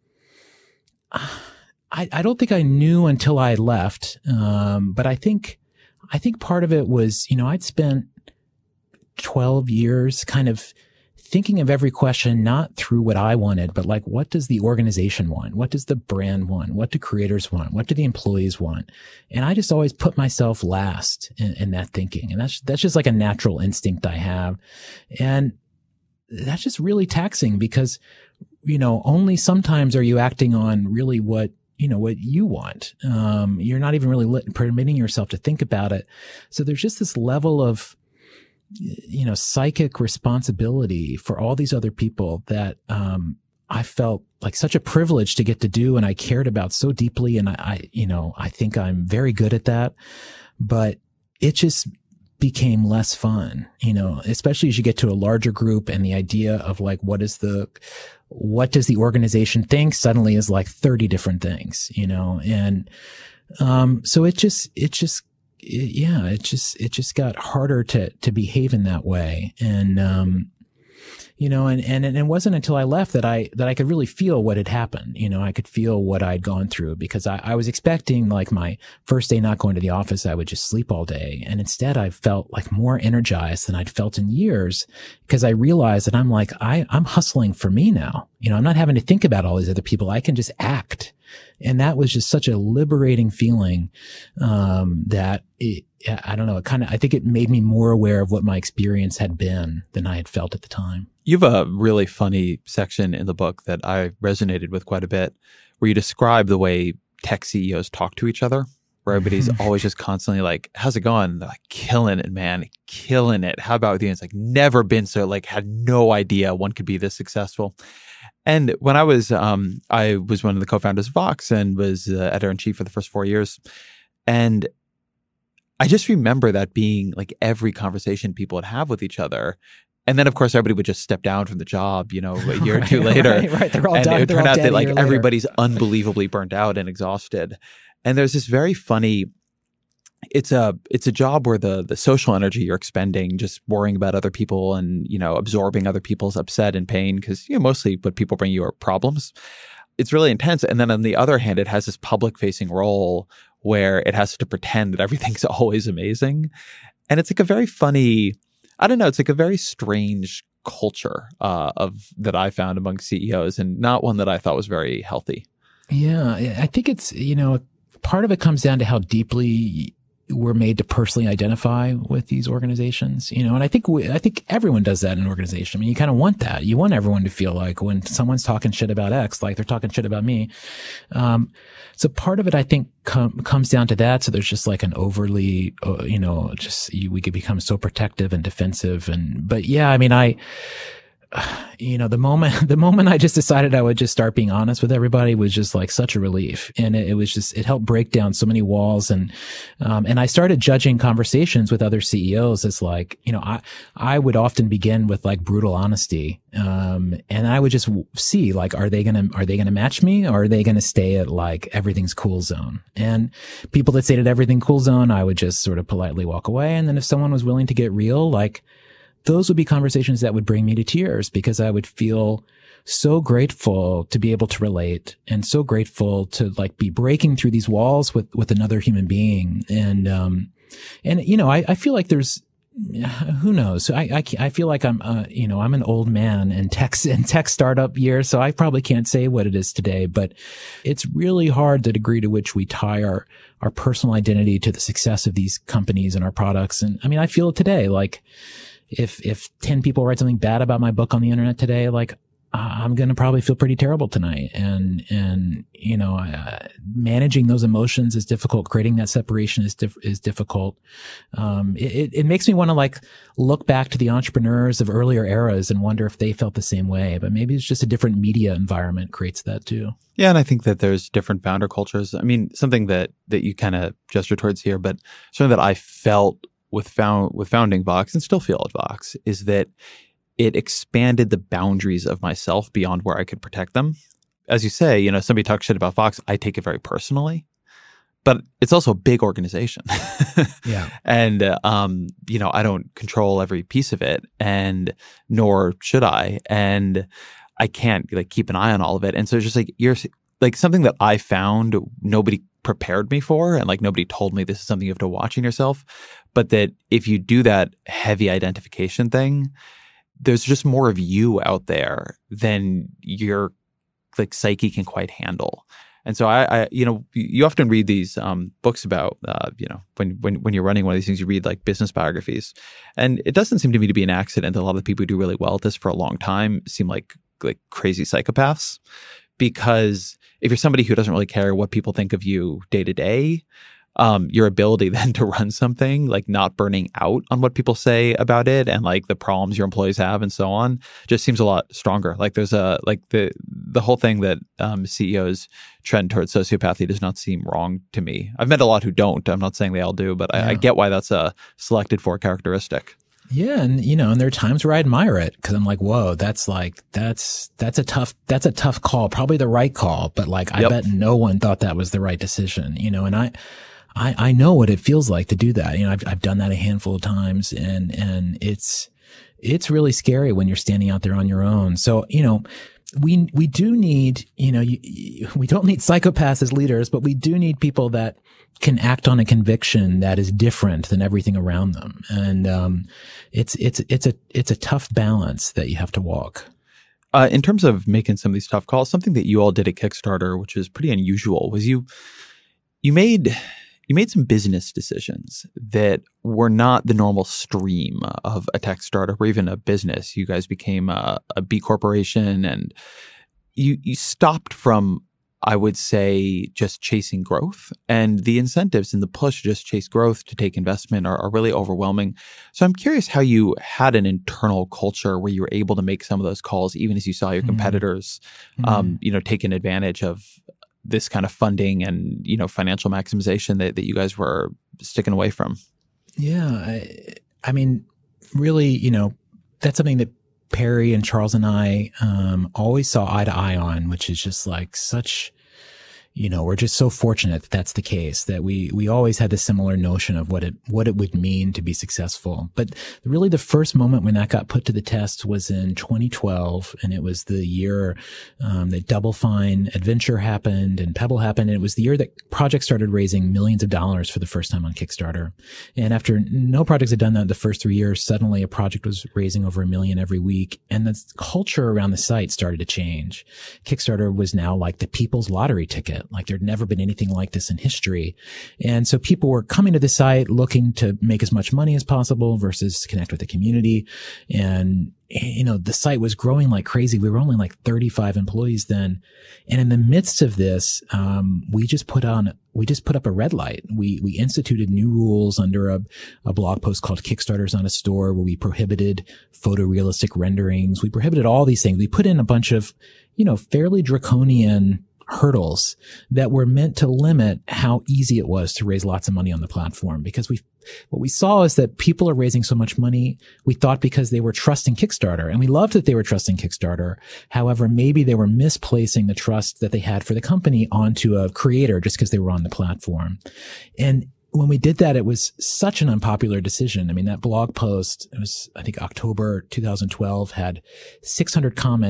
Speaker 3: I don't think I knew until I left. But I think part of it was, I'd spent 12 years kind of thinking of every question, not through what I wanted, but like, what does the organization want? What does the brand want? What do creators want? What do the employees want? And I just always put myself last in that thinking. And that's just like a natural instinct I have. And that's just really taxing because, only sometimes are you acting on really what you want. You're not even really permitting yourself to think about it. So there's just this level of, psychic responsibility for all these other people that, I felt like such a privilege to get to do, and I cared about so deeply. And I think I'm very good at that, but it just became less fun, especially as you get to a larger group, and the idea of like, what does the organization think suddenly is like 30 different things, and, so it just got harder to behave in that way. And, and it wasn't until I left that I could really feel what had happened. I could feel what I'd gone through, because I was expecting like my first day not going to the office, I would just sleep all day. And instead I felt like more energized than I'd felt in years, because I realized that I'm like, I'm hustling for me now. I'm not having to think about all these other people. I can just act. And that was just such a liberating feeling, that I don't know, I think it made me more aware of what my experience had been than I had felt at the time.
Speaker 4: You have a really funny section in the book that I resonated with quite a bit, where you describe the way tech CEOs talk to each other, where everybody's always just constantly like, how's it going? They're like, killing it, man, killing it. How about with you? And it's like, never been so, like, had no idea one could be this successful. And when I was one of the co-founders of Vox and was editor-in-chief for the first 4 years. And I just remember that being like every conversation people would have with each other. And then, of course, everybody would just step down from the job, a year or two later.
Speaker 3: Right. They're all done.
Speaker 4: And it would turn out that like everybody's
Speaker 3: later.
Speaker 4: unbelievably burnt out and exhausted. And there's this very funny, it's a job where the social energy you're expending, just worrying about other people and, absorbing other people's upset and pain, because, mostly what people bring you are problems. It's really intense. And then on the other hand, it has this public facing role where it has to pretend that everything's always amazing. And it's like a very funny, I don't know, it's like a very strange culture that I found among CEOs, and not one that I thought was very healthy.
Speaker 3: Yeah, I think it's, part of it comes down to how deeply we're made to personally identify with these organizations, and I think everyone does that in an organization. I mean, you kind of want that. You want everyone to feel like when someone's talking shit about X, like they're talking shit about me. So part of it, I think, comes down to that. So there's just like an overly, we could become so protective and defensive. But yeah, I mean, the moment I just decided I would just start being honest with everybody was just like such a relief. And it helped break down so many walls. And I started judging conversations with other CEOs as like, I would often begin with like brutal honesty. And I would just see like, are they going to match me, or are they going to stay at like everything's cool zone? And people that stayed at everything cool zone, I would just sort of politely walk away. And then if someone was willing to get real, like, those would be conversations that would bring me to tears, because I would feel so grateful to be able to relate, and so grateful to like be breaking through these walls with another human being. And I feel like there's Who knows? So I feel like I'm I'm an old man in tech startup years, so I probably can't say what it is today. But it's really hard the degree to which we tie our personal identity to the success of these companies and our products. And I mean, I feel it today. Like if 10 people write something bad about my book on the internet today, like I'm going to probably feel pretty terrible tonight. And managing those emotions is difficult. Creating that separation is difficult. It makes me want to like look back to the entrepreneurs of earlier eras and wonder if they felt the same way, but maybe it's just a different media environment creates that too.
Speaker 4: Yeah. And I think that there's different founder cultures. I mean, something that you kind of gesture towards here, but something that I felt with founding Vox and still feel at Vox is that it expanded the boundaries of myself beyond where I could protect them. As you say, somebody talks shit about Vox, I take it very personally, but it's also a big organization.
Speaker 3: Yeah.
Speaker 4: And, I don't control every piece of it, and nor should I. And I can't like keep an eye on all of it. And so it's just like, you're like something that I found nobody prepared me for. And like nobody told me this is something you have to watch in yourself. But that if you do that heavy identification thing, there's just more of you out there than your like psyche can quite handle. And so I you often read these books about, when you're running one of these things, you read like business biographies, and it doesn't seem to me to be an accident that a lot of the people who do really well at this for a long time seem like crazy psychopaths. Because if you're somebody who doesn't really care what people think of you day to day, your ability then to run something, like not burning out on what people say about it and like the problems your employees have and so on, just seems a lot stronger. Like there's the whole thing that CEOs trend towards sociopathy does not seem wrong to me. I've met a lot who don't. I'm not saying they all do, but I get why that's a selected for characteristic.
Speaker 3: Yeah. And, and there are times where I admire it because I'm like, whoa, that's a tough call, probably the right call. But like, I bet no one thought that was the right decision, and I know what it feels like to do that. I've done that a handful of times, and it's really scary when you're standing out there on your own. So, we do need, we don't need psychopaths as leaders, but we do need people that can act on a conviction that is different than everything around them. And, it's a tough balance that you have to walk.
Speaker 4: In terms of making some of these tough calls, something that you all did at Kickstarter, which is pretty unusual, was you made some business decisions that were not the normal stream of a tech startup or even a business. You guys became a B corporation, and you stopped from, I would say, just chasing growth. And the incentives and the push to just chase growth, to take investment are really overwhelming. So I'm curious how you had an internal culture where you were able to make some of those calls, even as you saw your competitors, taking advantage of this kind of funding and, financial maximization that you guys were sticking away from.
Speaker 3: Yeah. I mean, really, that's something that Perry and Charles and I always saw eye to eye on, which is just like such, we're just so fortunate that that's the case, that we always had this similar notion of what it would mean to be successful. But really the first moment when that got put to the test was in 2012. And it was the year that Double Fine Adventure happened and Pebble happened. And it was the year that projects started raising millions of dollars for the first time on Kickstarter. And after no projects had done that the first 3 years, suddenly a project was raising over $1 million every week. And the culture around the site started to change. Kickstarter was now like the people's lottery ticket. Like there'd never been anything like this in history. And so people were coming to the site looking to make as much money as possible versus connect with the community. And, the site was growing like crazy. We were only like 35 employees then. And in the midst of this, we just put up a red light. We instituted new rules under a blog post called Kickstarter's Not a Store, where we prohibited photorealistic renderings. We prohibited all these things. We put in a bunch of, fairly draconian hurdles that were meant to limit how easy it was to raise lots of money on the platform. Because what we saw is that people are raising so much money, we thought because they were trusting Kickstarter, and we loved that they were trusting Kickstarter. However, maybe they were misplacing the trust that they had for the company onto a creator just because they were on the platform. And when we did that, it was such an unpopular decision. I mean, that blog post, it was, I think, October 2012, had 600 comments.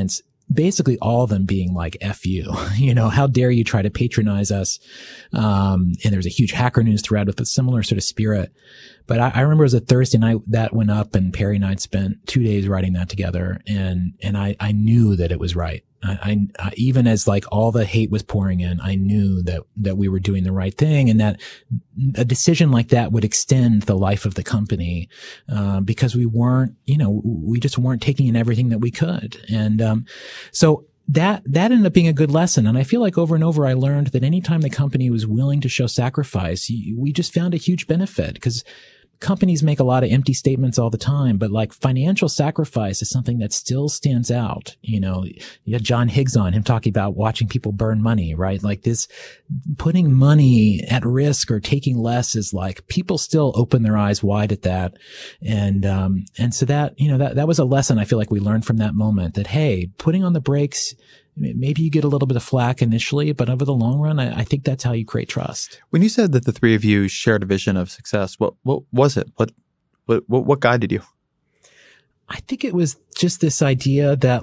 Speaker 3: basically all of them being like, F you, how dare you try to patronize us? And there was a huge Hacker News thread with a similar sort of spirit. But I remember it was a Thursday night that went up, and Perry and I spent 2 days writing that together. And I knew that it was right. I even as like all the hate was pouring in, I knew that we were doing the right thing, and that a decision like that would extend the life of the company, because we weren't, we just weren't taking in everything that we could. And, so that ended up being a good lesson. And I feel like over and over I learned that anytime the company was willing to show sacrifice, we just found a huge benefit, because companies make a lot of empty statements all the time, but like financial sacrifice is something that still stands out. You had John Higgs on, him talking about watching people burn money, right? Like this, putting money at risk or taking less is like, people still open their eyes wide at that. And so that, that was a lesson I feel like we learned from that moment, that, hey, putting on the brakes, maybe you get a little bit of flack initially, but over the long run, I think that's how you create trust.
Speaker 4: When you said that the three of you shared a vision of success, what was it? What guided you?
Speaker 3: I think it was just this idea that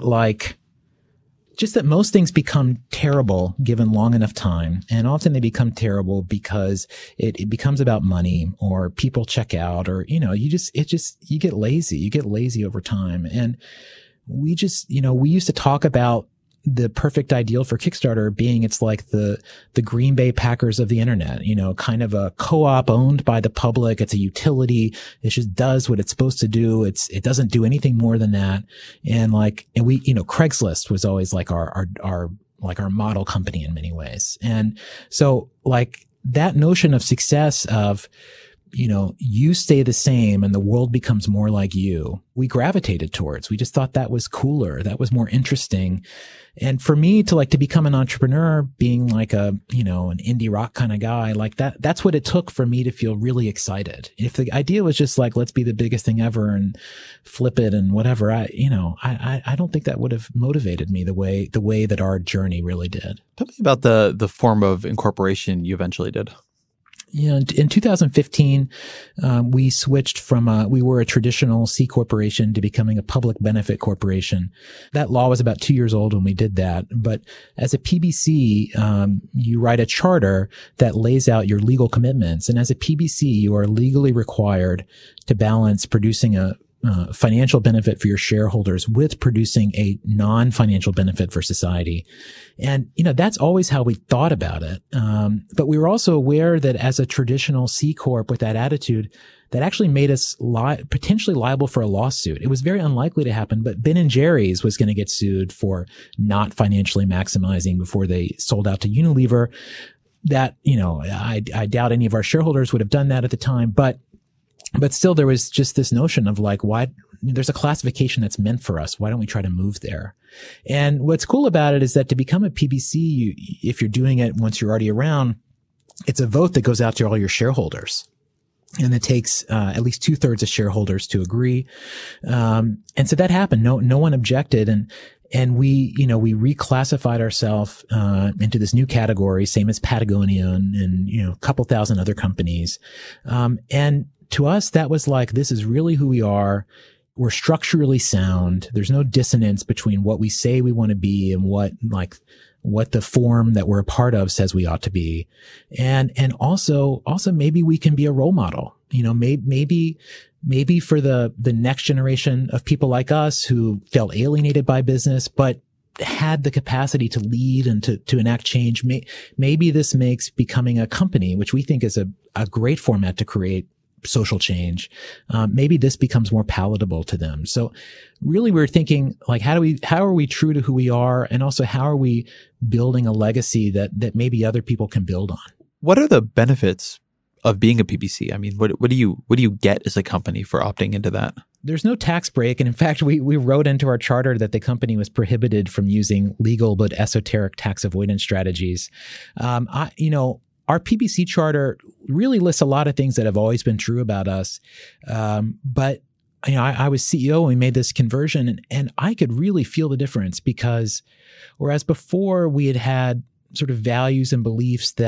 Speaker 3: that most things become terrible given long enough time. And often they become terrible because it becomes about money, or people check out, or, you get lazy. You get lazy over time. And we just, we used to talk about the perfect ideal for Kickstarter being, it's like the Green Bay Packers of the internet, kind of a co-op owned by the public. It's a utility. It just does what it's supposed to do. It doesn't do anything more than that. And we, Craigslist was always like our model company in many ways. And so like that notion of success of, you stay the same and the world becomes more like you, we gravitated towards. We just thought that was cooler. That was more interesting. And for me to become an entrepreneur, being like an indie rock kind of guy, like that's what it took for me to feel really excited. If the idea was just like, let's be the biggest thing ever and flip it and whatever, I don't think that would have motivated me the way that our journey really did.
Speaker 4: Tell me about the form of incorporation you eventually did.
Speaker 3: Yeah, in 2015, we switched from we were a traditional C corporation to becoming a public benefit corporation. That law was about 2 years old when we did that. But as a PBC, you write a charter that lays out your legal commitments. And as a PBC, you are legally required to balance producing a financial benefit for your shareholders with producing a non-financial benefit for society. And, that's always how we thought about it. But we were also aware that as a traditional C Corp with that attitude, that actually made us potentially liable for a lawsuit. It was very unlikely to happen, but Ben & Jerry's was going to get sued for not financially maximizing before they sold out to Unilever. That, I doubt any of our shareholders would have done that at the time, but still, there was just this notion of why there's a classification that's meant for us. Why don't we try to move there? And what's cool about it is that to become a PBC, if you're doing it once you're already around, it's a vote that goes out to all your shareholders. And it takes at least 2/3 of shareholders to agree. And so that happened. No one objected. And we reclassified ourselves into this new category, same as Patagonia and a couple thousand other companies. And to us, that was like, this is really who we are. We're structurally sound. There's no dissonance between what we say we want to be and what the form that we're a part of says we ought to be. And also maybe we can be a role model. Maybe for the next generation of people like us who felt alienated by business, but had the capacity to lead and to enact change. Maybe this makes becoming a company, which we think is a great format to create social change. Maybe this becomes more palatable to them. So really we're thinking how are we true to who we are? And also how are we building a legacy that maybe other people can build on?
Speaker 4: What are the benefits of being a PBC? I mean, what do you get as a company for opting into that?
Speaker 3: There's no tax break. And in fact, we wrote into our charter that the company was prohibited from using legal but esoteric tax avoidance strategies. Our PBC charter really lists a lot of things that have always been true about us. But I was CEO when we made this conversion, and I could really feel the difference, because whereas before we had sort of values and beliefs that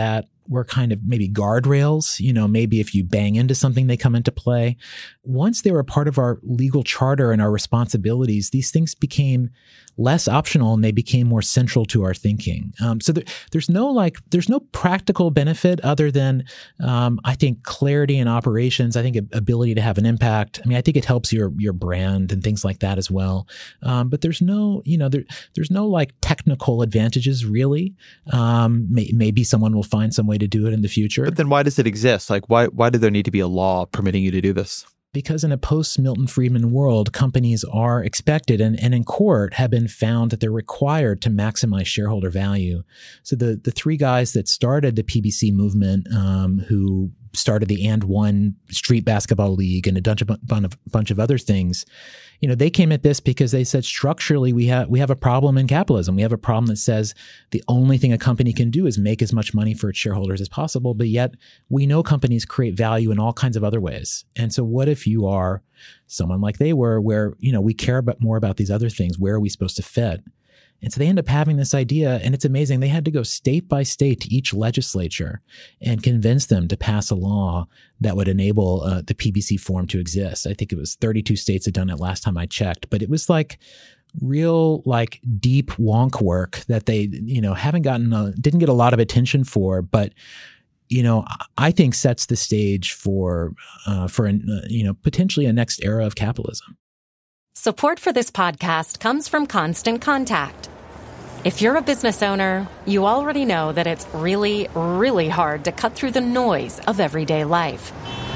Speaker 3: were kind of maybe guardrails. Maybe if you bang into something, they come into play. Once they were a part of our legal charter and our responsibilities, these things became less optional and they became more central to our thinking. So there's no practical benefit other than, I think, clarity in operations. I think ability to have an impact. I mean, I think it helps your brand and things like that as well. But there's no, there's no like technical advantages really. Maybe someone will find some way to do it in the future.
Speaker 4: But then why does it exist? Like, why did there need to be a law permitting you to do this?
Speaker 3: Because in a post-Milton Friedman world, companies are expected and in court have been found that they're required to maximize shareholder value. So the three guys that started the PBC movement, who started the And One Street Basketball League and a bunch of other things, they came at this because they said structurally we have a problem in capitalism. We have a problem that says the only thing a company can do is make as much money for its shareholders as possible, but yet we know companies create value in all kinds of other ways. And so what if you are someone like they were, where we care more about these other things? Where are we supposed to fit? And so they end up having this idea, and it's amazing. They had to go state by state to each legislature and convince them to pass a law that would enable the PBC form to exist. I think it was 32 states had done it last time I checked, but it was like real, like deep wonk work that they, didn't get a lot of attention for, but I think sets the stage for potentially a next era of capitalism.
Speaker 6: Support for this podcast comes from Constant Contact. If you're a business owner, you already know that it's really, really hard to cut through the noise of everyday life.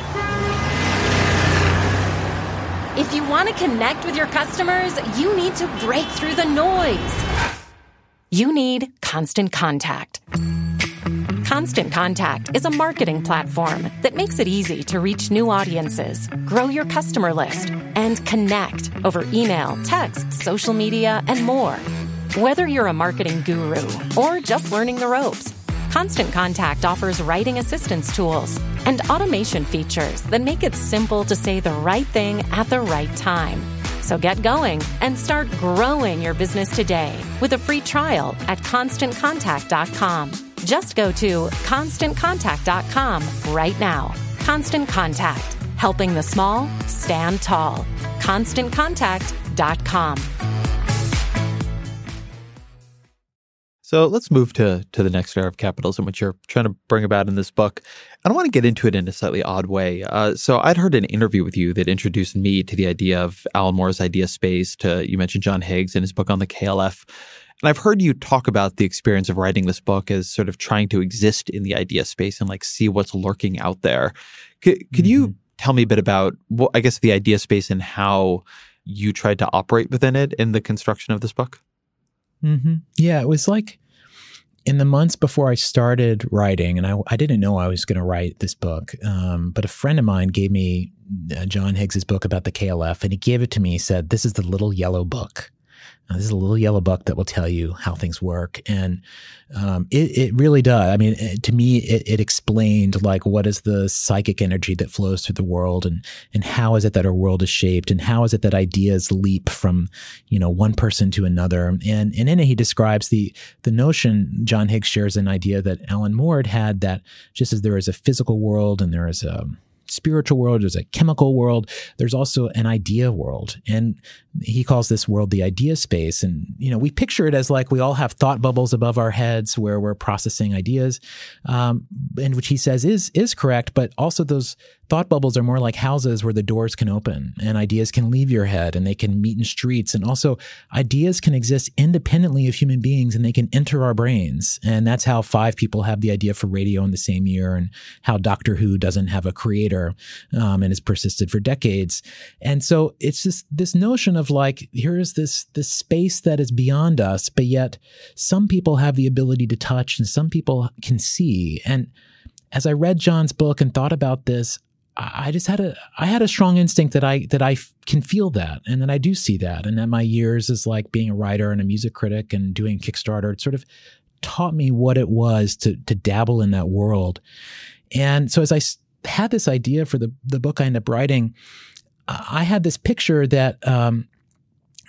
Speaker 6: If you want to connect with your customers, you need to break through the noise. You need Constant Contact. Constant Contact is a marketing platform that makes it easy to reach new audiences, grow your customer list, and connect over email, text, social media, and more. Whether you're a marketing guru or just learning the ropes, Constant Contact offers writing assistance tools and automation features that make it simple to say the right thing at the right time. So get going and start growing your business today with a free trial at ConstantContact.com. Just go to ConstantContact.com right now. Constant Contact, helping the small stand tall. ConstantContact.com.
Speaker 4: So let's move to the next era of capitalism, which you're trying to bring about in this book. I don't want to get into it in a slightly odd way. So I'd heard an interview with you that introduced me to the idea of Alan Moore's idea space. You mentioned John Higgs in his book on the KLF. And I've heard you talk about the experience of writing this book as sort of trying to exist in the idea space and like see what's lurking out there. Could you tell me a bit about, I guess, the idea space and how you tried to operate within it in the construction of this book?
Speaker 3: Mm-hmm. Yeah, it was like in the months before I started writing, and I didn't know I was going to write this book, but a friend of mine gave me John Higgs's book about the KLF, and he gave it to me. He said, "This is the little yellow book. This is a little yellow book that will tell you how things work." And it really does. I mean, to me, it explained like what is the psychic energy that flows through the world, and how is it that our world is shaped, and how is it that ideas leap from one person to another. And in it, he describes the notion. John Higgs shares an idea that Alan Moore had, that just as there is a physical world and there is a spiritual world, there's a chemical world, there's also an idea world. And he calls this world the idea space. And, we picture it as like we all have thought bubbles above our heads where we're processing ideas, and which he says is correct. But also those thought bubbles are more like houses where the doors can open and ideas can leave your head and they can meet in streets. And also ideas can exist independently of human beings and they can enter our brains. And that's how 5 people have the idea for radio in the same year, and how Doctor Who doesn't have a creator and has persisted for decades. And so it's just this notion of like, here is this space that is beyond us, but yet some people have the ability to touch and some people can see. And as I read John's book and thought about this, I had a strong instinct that I can feel that, and that I do see that, and that my years as like being a writer and a music critic and doing Kickstarter, it sort of taught me what it was to dabble in that world. And so as I had this idea for the book I ended up writing, I had this picture that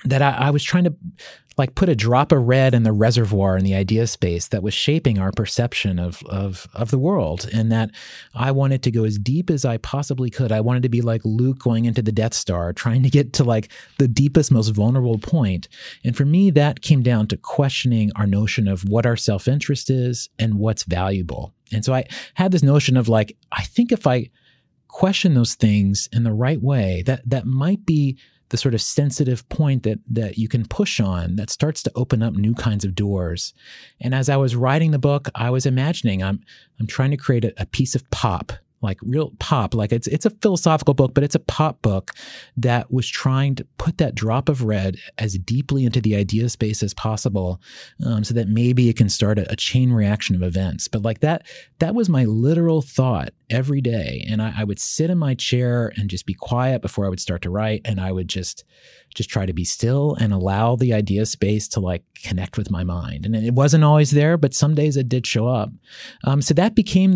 Speaker 3: that I was trying to like put a drop of red in the reservoir in the idea space that was shaping our perception of the world, and that I wanted to go as deep as I possibly could. I wanted to be like Luke going into the Death Star, trying to get to like the deepest, most vulnerable point. And for me, that came down to questioning our notion of what our self-interest is and what's valuable. And so I had this notion of like, I think if I question those things in the right way, that might be the sort of sensitive point that you can push on that starts to open up new kinds of doors. And as I was writing the book, I was imagining I'm trying to create a piece of pop, like real pop, like it's a philosophical book, but it's a pop book that was trying to put that drop of red as deeply into the idea space as possible, so that maybe it can start a chain reaction of events. But like that was my literal thought every day. And I would sit in my chair and just be quiet before I would start to write. And I would just try to be still and allow the idea space to like connect with my mind. And it wasn't always there, but some days it did show up. So that became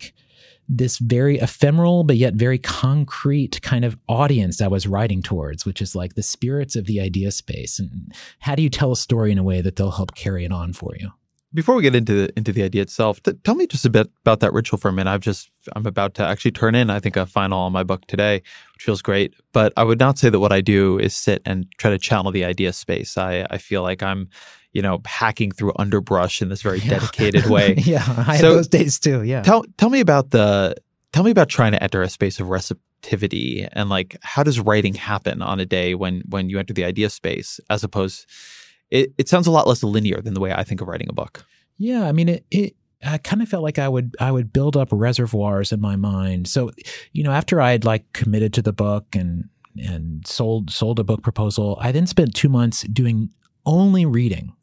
Speaker 3: this very ephemeral, but yet very concrete kind of audience I was writing towards, which is like the spirits of the idea space. And how do you tell a story in a way that they'll help carry it on for you?
Speaker 4: Before we get into the idea itself, tell me just a bit about that ritual for a minute. I'm about to actually turn in, I think, a final on my book today, which feels great. But I would not say that what I do is sit and try to channel the idea space. I feel like I'm, hacking through underbrush in this very dedicated way.
Speaker 3: Yeah, I have those days too. Yeah.
Speaker 4: Tell me about trying to enter a space of receptivity, and like, how does writing happen on a day when you enter the idea space, as opposed, it sounds a lot less linear than the way I think of writing a book.
Speaker 3: Yeah, I mean, I kind of felt like I would build up reservoirs in my mind. So, after I had like committed to the book and sold a book proposal, I then spent 2 months doing only reading.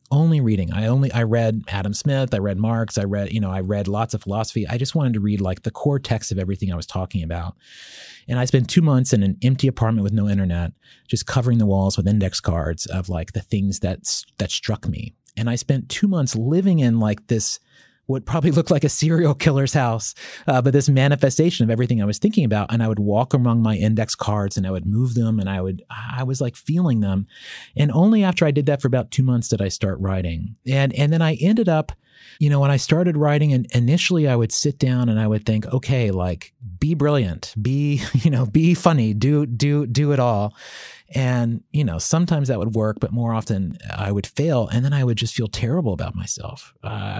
Speaker 3: I read Adam Smith, I read Marx, I read lots of philosophy. I just wanted to read like the core text of everything I was talking about. And I spent 2 months in an empty apartment with no internet, just covering the walls with index cards of like the things that struck me. And I spent 2 months living in like this, what probably looked like a serial killer's house, but this manifestation of everything I was thinking about. And I would walk among my index cards and I would move them, and I was like feeling them. And only after I did that for about 2 months did I start writing. And then I ended up, when I started writing, and initially I would sit down and I would think, okay, like be brilliant, be funny, do it all. And, sometimes that would work, but more often I would fail. And then I would just feel terrible about myself.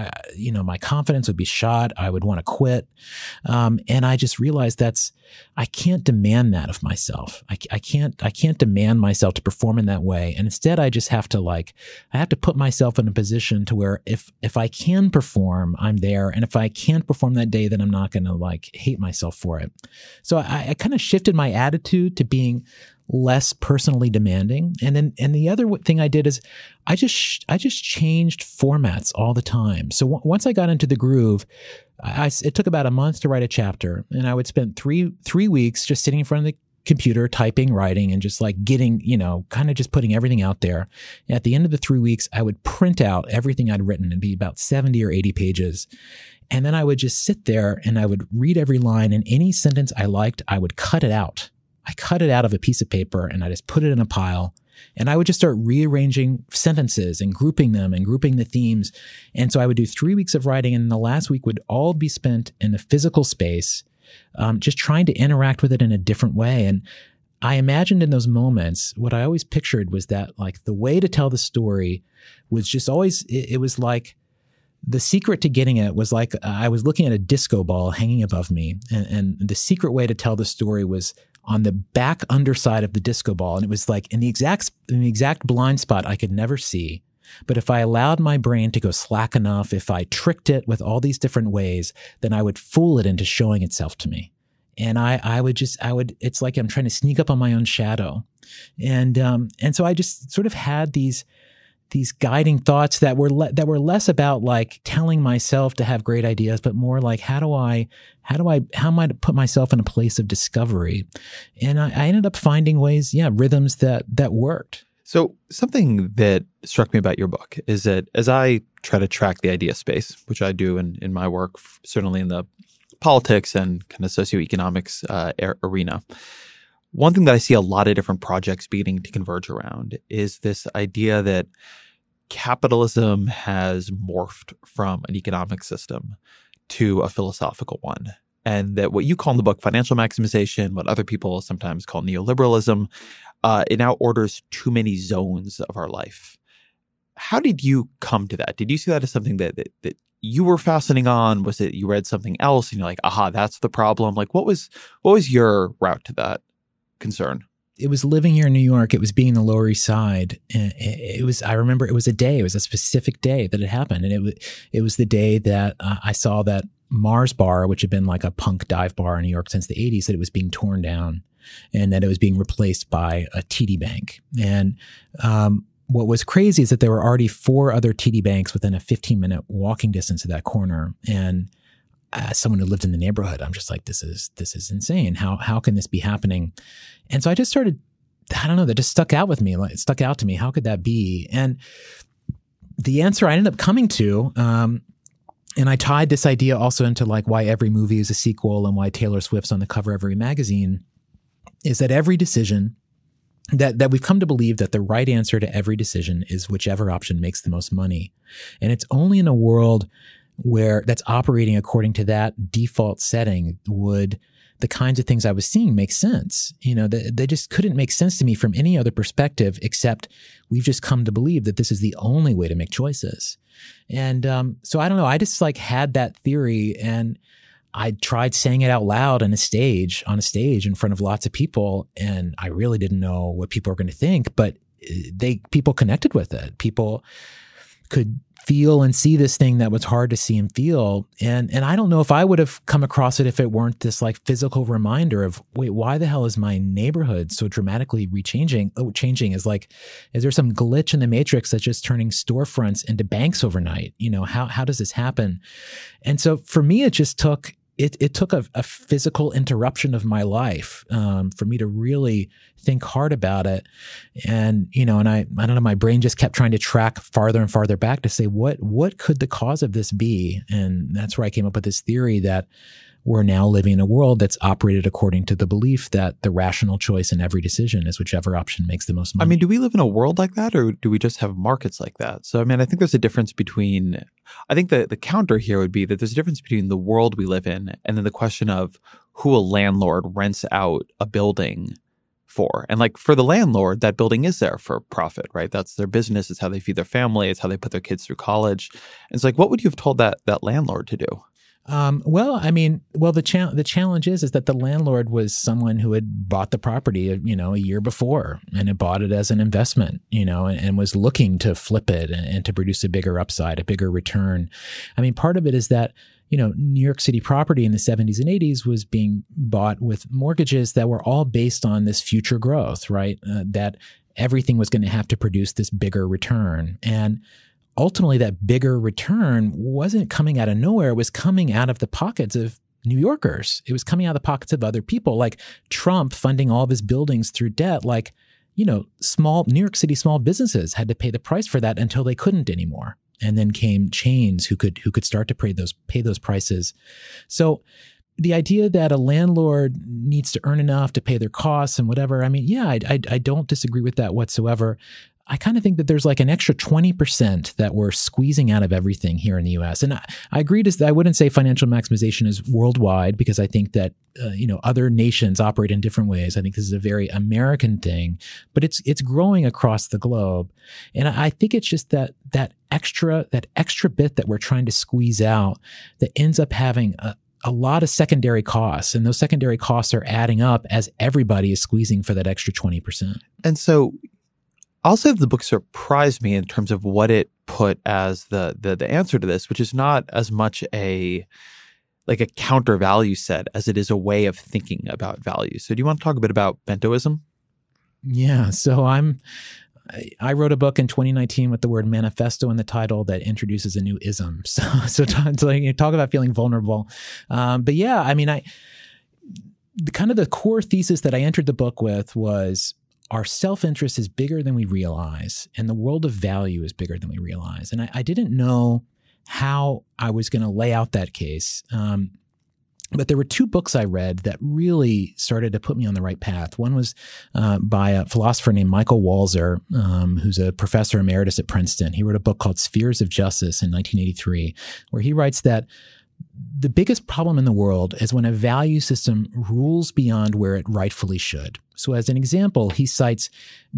Speaker 3: My confidence would be shot. I would want to quit. And I just realized I can't demand that of myself. I can't demand myself to perform in that way. And instead I just have to I have to put myself in a position to where if I can perform, I'm there. And if I can't perform that day, then I'm not going to hate myself for it. So I kind of shifted my attitude to being less personally demanding. And the other thing I did is I just changed formats all the time. So once I got into the groove, it took about a month to write a chapter, and I would spend three weeks just sitting in front of the computer, typing, writing, and just like getting, kind of just putting everything out there. And at the end of the 3 weeks, I would print out everything I'd written. It'd be about 70 or 80 pages. And then I would just sit there and I would read every line, and any sentence I liked, I would cut it out. I cut it out of a piece of paper and I just put it in a pile, and I would just start rearranging sentences and grouping them and grouping the themes. And so I would do 3 weeks of writing, and the last week would all be spent in the physical space, just trying to interact with it in a different way. And I imagined in those moments, what I always pictured was that the way to tell the story was just always, it was like, the secret to getting it was like I was looking at a disco ball hanging above me, and the secret way to tell the story was on the back underside of the disco ball. And it was like in the exact blind spot I could never see. But if I allowed my brain to go slack enough, if I tricked it with all these different ways, then I would fool it into showing itself to me. And I would, it's like I'm trying to sneak up on my own shadow. And so I just sort of had these guiding thoughts that were less about like telling myself to have great ideas, but more like how am I to put myself in a place of discovery? And I ended up finding ways, rhythms that worked.
Speaker 4: So something that struck me about your book is that as I try to track the idea space, which I do in my work, certainly in the politics and kind of socioeconomics arena, one thing that I see a lot of different projects beginning to converge around is this idea that capitalism has morphed from an economic system to a philosophical one. And that what you call in the book financial maximization, what other people sometimes call neoliberalism, it now orders too many zones of our life. How did you come to that? Did you see that as something that you were fastening on? Was it you read something else and you're like, aha, that's the problem? Like, what was your route to that concern?
Speaker 3: It was living here in New York. It was being in the Lower East Side. I remember it was a specific day that it happened. And it was the day that I saw that Mars Bar, which had been like a punk dive bar in New York since the 80s, that it was being torn down and that it was being replaced by a TD Bank. And what was crazy is that there were already 4 other TD Banks within a 15-minute walking distance of that corner. And as someone who lived in the neighborhood, I'm just like, this is insane. How can this be happening? And so I just started, I don't know, that just stuck out with me. Like, it stuck out to me. How could that be? And the answer I ended up coming to, and I tied this idea also into like why every movie is a sequel and why Taylor Swift's on the cover of every magazine, is that every decision that we've come to believe that the right answer to every decision is whichever option makes the most money. And it's only in a world where that's operating according to that default setting would the kinds of things I was seeing make sense. You know, they just couldn't make sense to me from any other perspective, except we've just come to believe that this is the only way to make choices. And so I don't know, I just like had that theory, and I tried saying it out loud on a stage in front of lots of people, and I really didn't know what people were going to think, but people connected with it. People could feel and see this thing that was hard to see and feel. And I don't know if I would have come across it if it weren't this like physical reminder of, wait, why the hell is my neighborhood so dramatically changing? Is there some glitch in the matrix that's just turning storefronts into banks overnight? You know, how does this happen? And so for me, it just took a physical interruption of my life for me to really think hard about it. And, you know, and I don't know, my brain just kept trying to track farther and farther back to say, what could the cause of this be? And that's where I came up with this theory that we're now living in a world that's operated according to the belief that the rational choice in every decision is whichever option makes the most money.
Speaker 4: I mean, do we live in a world like that, or do we just have markets like that? So, I mean, I think there's a difference between, I think the counter here would be that there's a difference between the world we live in and then the question of who a landlord rents out a building for. And like for the landlord, that building is there for profit, right? That's their business. It's how they feed their family. It's how they put their kids through college. And it's like, what would you have told that landlord to do?
Speaker 3: The challenge is that the landlord was someone who had bought the property, you know, a year before, and had bought it as an investment, you know, and was looking to flip it and to produce a bigger upside, a bigger return. I mean, part of it is that, you know, New York City property in the 70s and 80s was being bought with mortgages that were all based on this future growth, right? That everything was going to have to produce this bigger return. And ultimately, that bigger return wasn't coming out of nowhere. It was coming out of the pockets of New Yorkers. It was coming out of the pockets of other people, like Trump funding all of his buildings through debt. Like, you know, small New York City small businesses had to pay the price for that until they couldn't anymore. And then came chains who could start to pay those prices. So the idea that a landlord needs to earn enough to pay their costs and whatever, I mean, yeah, I don't disagree with that whatsoever. I kind of think that there's like an extra 20% that we're squeezing out of everything here in the U.S. And I agree I wouldn't say financial maximization is worldwide, because I think that, other nations operate in different ways. I think this is a very American thing, but it's growing across the globe. And I think it's just that extra bit that we're trying to squeeze out that ends up having a lot of secondary costs. And those secondary costs are adding up as everybody is squeezing for that extra 20%.
Speaker 4: And so also, the book surprised me in terms of what it put as the answer to this, which is not as much a counter value set as it is a way of thinking about value. So do you want to talk a bit about bentoism?
Speaker 3: Yeah. So I wrote a book in 2019 with the word manifesto in the title that introduces a new ism. So talk about feeling vulnerable. But yeah, I mean, the core thesis that I entered the book with was, our self-interest is bigger than we realize, and the world of value is bigger than we realize. And I didn't know how I was going to lay out that case. But there were two books I read that really started to put me on the right path. One was by a philosopher named Michael Walzer, who's a professor emeritus at Princeton. He wrote a book called Spheres of Justice in 1983, where he writes that the biggest problem in the world is when a value system rules beyond where it rightfully should. So as an example, he cites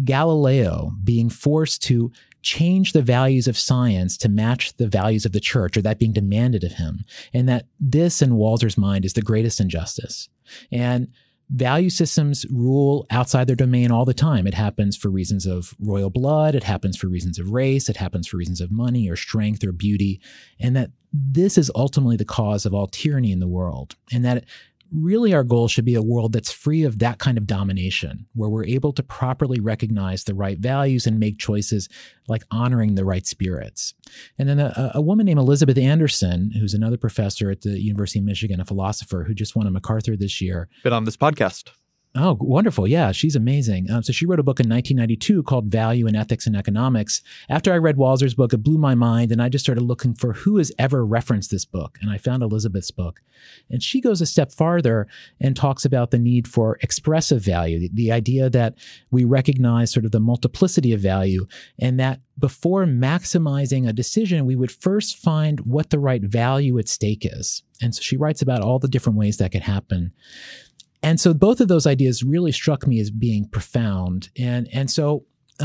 Speaker 3: Galileo being forced to change the values of science to match the values of the church, or that being demanded of him. And that this, in Walzer's mind, is the greatest injustice. And value systems rule outside their domain all the time. It happens for reasons of royal blood. It happens for reasons of race. It happens for reasons of money or strength or beauty. And that this is ultimately the cause of all tyranny in the world. And that really our goal should be a world that's free of that kind of domination, where we're able to properly recognize the right values and make choices like honoring the right spirits. And then a woman named Elizabeth Anderson, who's another professor at the University of Michigan, a philosopher who just won a MacArthur this year.
Speaker 4: Been on this podcast.
Speaker 3: Oh, wonderful. Yeah, she's amazing. So she wrote a book in 1992 called Value in Ethics and Economics. After I read Walzer's book, it blew my mind, and I just started looking for who has ever referenced this book. And I found Elizabeth's book. And she goes a step farther and talks about the need for expressive value, the idea that we recognize sort of the multiplicity of value, and that before maximizing a decision, we would first find what the right value at stake is. And so she writes about all the different ways that could happen. And so both of those ideas really struck me as being profound. And so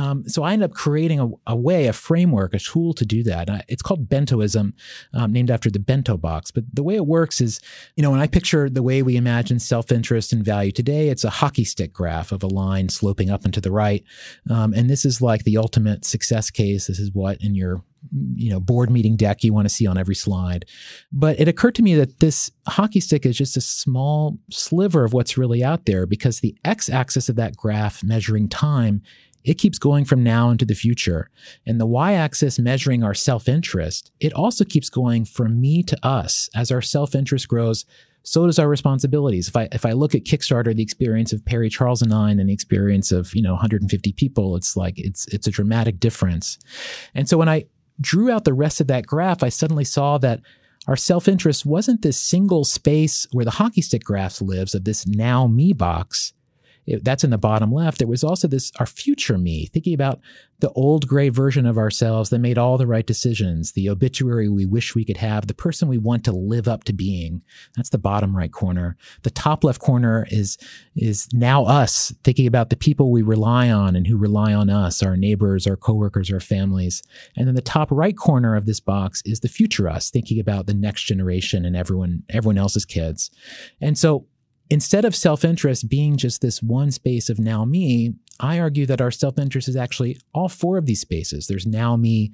Speaker 3: I ended up creating a framework, a tool to do that. It's called Bentoism, named after the bento box. But the way it works is, when I picture the way we imagine self-interest and value today, it's a hockey stick graph of a line sloping up and to the right. And this is like the ultimate success case. This is what in your board meeting deck you want to see on every slide. But it occurred to me that this hockey stick is just a small sliver of what's really out there, because the x-axis of that graph measuring time, it keeps going from now into the future. And the y-axis measuring our self-interest, it also keeps going from me to us. As our self-interest grows, so does our responsibilities. If I look at Kickstarter, the experience of Perry Charles and I, and the experience of 150 people, it's like it's a dramatic difference. And so when I drew out the rest of that graph, I suddenly saw that our self-interest wasn't this single space where the hockey stick graph lives of this now me box. That's in the bottom left. There was also our future me, thinking about the old gray version of ourselves that made all the right decisions, the obituary we wish we could have, the person we want to live up to being. That's the bottom right corner. The top left corner is now us, thinking about the people we rely on and who rely on us, our neighbors, our coworkers, our families. And then the top right corner of this box is the future us, thinking about the next generation and everyone else's kids. And so instead of self-interest being just this one space of now me, I argue that our self-interest is actually all four of these spaces. There's now me,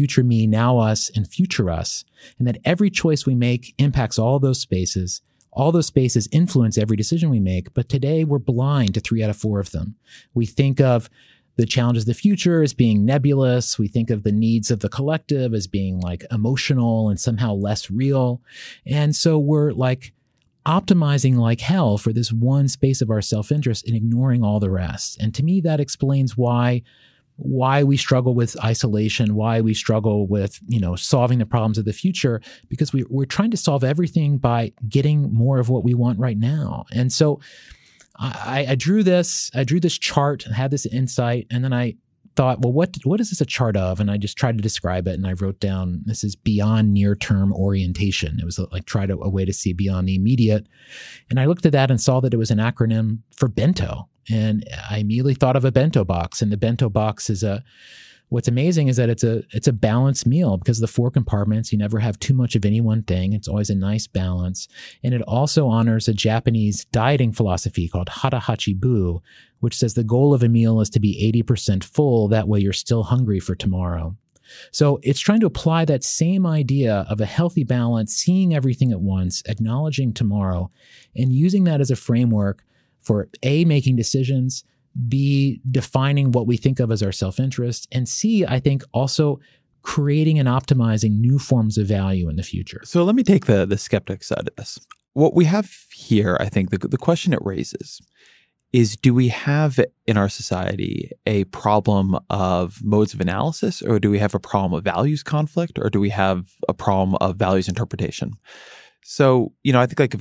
Speaker 3: now us, and future us. And that every choice we make impacts all those spaces. All those spaces influence every decision we make. But today we're blind to 3 out of 4 of them. We think of the challenges of the future as being nebulous. We think of the needs of the collective as being like emotional and somehow less real. And so we're like optimizing like hell for this one space of our self-interest and ignoring all the rest. And to me, that explains why we struggle with isolation, why we struggle with, solving the problems of the future, because we're trying to solve everything by getting more of what we want right now. And so I drew this chart, had this insight, and then I thought, well, what is this a chart of? And I just tried to describe it. And I wrote down, this is beyond near-term orientation. It was like a way to see beyond the immediate. And I looked at that and saw that it was an acronym for bento. And I immediately thought of a bento box. And the bento box is what's amazing is that it's a balanced meal, because of the 4 compartments. You never have too much of any one thing. It's always a nice balance. And it also honors a Japanese dieting philosophy called Hara Hachi Bu, which says the goal of a meal is to be 80% full. That way you're still hungry for tomorrow. So it's trying to apply that same idea of a healthy balance, seeing everything at once, acknowledging tomorrow, and using that as a framework for A, making decisions, B, defining what we think of as our self-interest, and C, I think also creating and optimizing new forms of value in the future.
Speaker 4: So let me take the skeptic side of this. What we have here, I think the question it raises is, do we have in our society a problem of modes of analysis, or do we have a problem of values conflict, or do we have a problem of values interpretation? So, I think like a very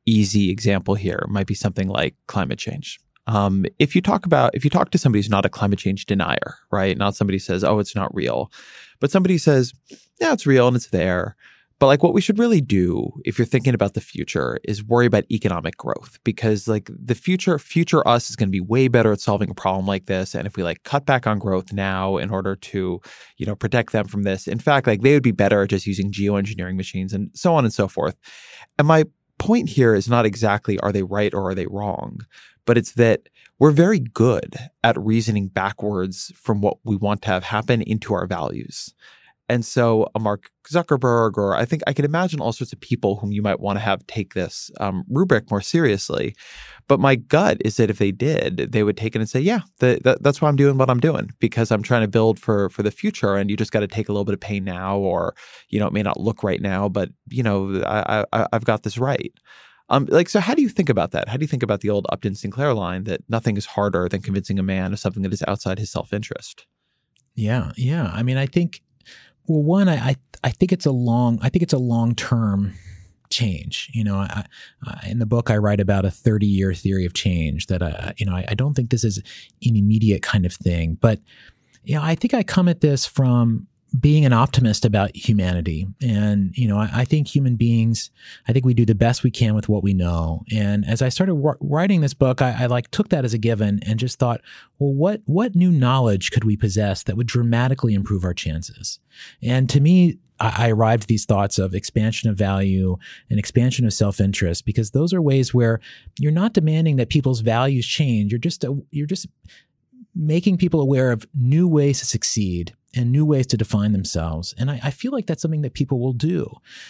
Speaker 4: easy example here might be something like climate change. If you talk to somebody who's not a climate change denier, right? Not somebody who says, oh, it's not real, but somebody says, yeah, it's real and it's there. But like what we should really do if you're thinking about the future is worry about economic growth, because like the future us is going to be way better at solving a problem like this. And if we like cut back on growth now in order to, protect them from this, in fact, like they would be better at just using geoengineering machines and so on and so forth. And my point here is not exactly are they right or are they wrong, but it's that we're very good at reasoning backwards from what we want to have happen into our values. And so a Mark Zuckerberg, or I think I could imagine all sorts of people whom you might want to have take this rubric more seriously. But my gut is that if they did, they would take it and say, yeah, that's why I'm doing what I'm doing, because I'm trying to build for the future. And you just got to take a little bit of pain now, or, it may not look right now, but, I've got this right. So how do you think about that? How do you think about the old Upton Sinclair line that nothing is harder than convincing a man of something that is outside his self-interest?
Speaker 3: Yeah. I mean, I think, well, one, I think it's a long-term change. In the book, I write about a 30-year theory of change that, I don't think this is an immediate kind of thing. But, I think I come at this from being an optimist about humanity. And, I think human beings, I think we do the best we can with what we know. And as I started writing this book, I took that as a given and just thought, well, what new knowledge could we possess that would dramatically improve our chances? And to me, I arrived at these thoughts of expansion of value and expansion of self-interest, because those are ways where you're not demanding that people's values change. You're just making people aware of new ways to succeed and new ways to define themselves. And I feel like that's something that people will do.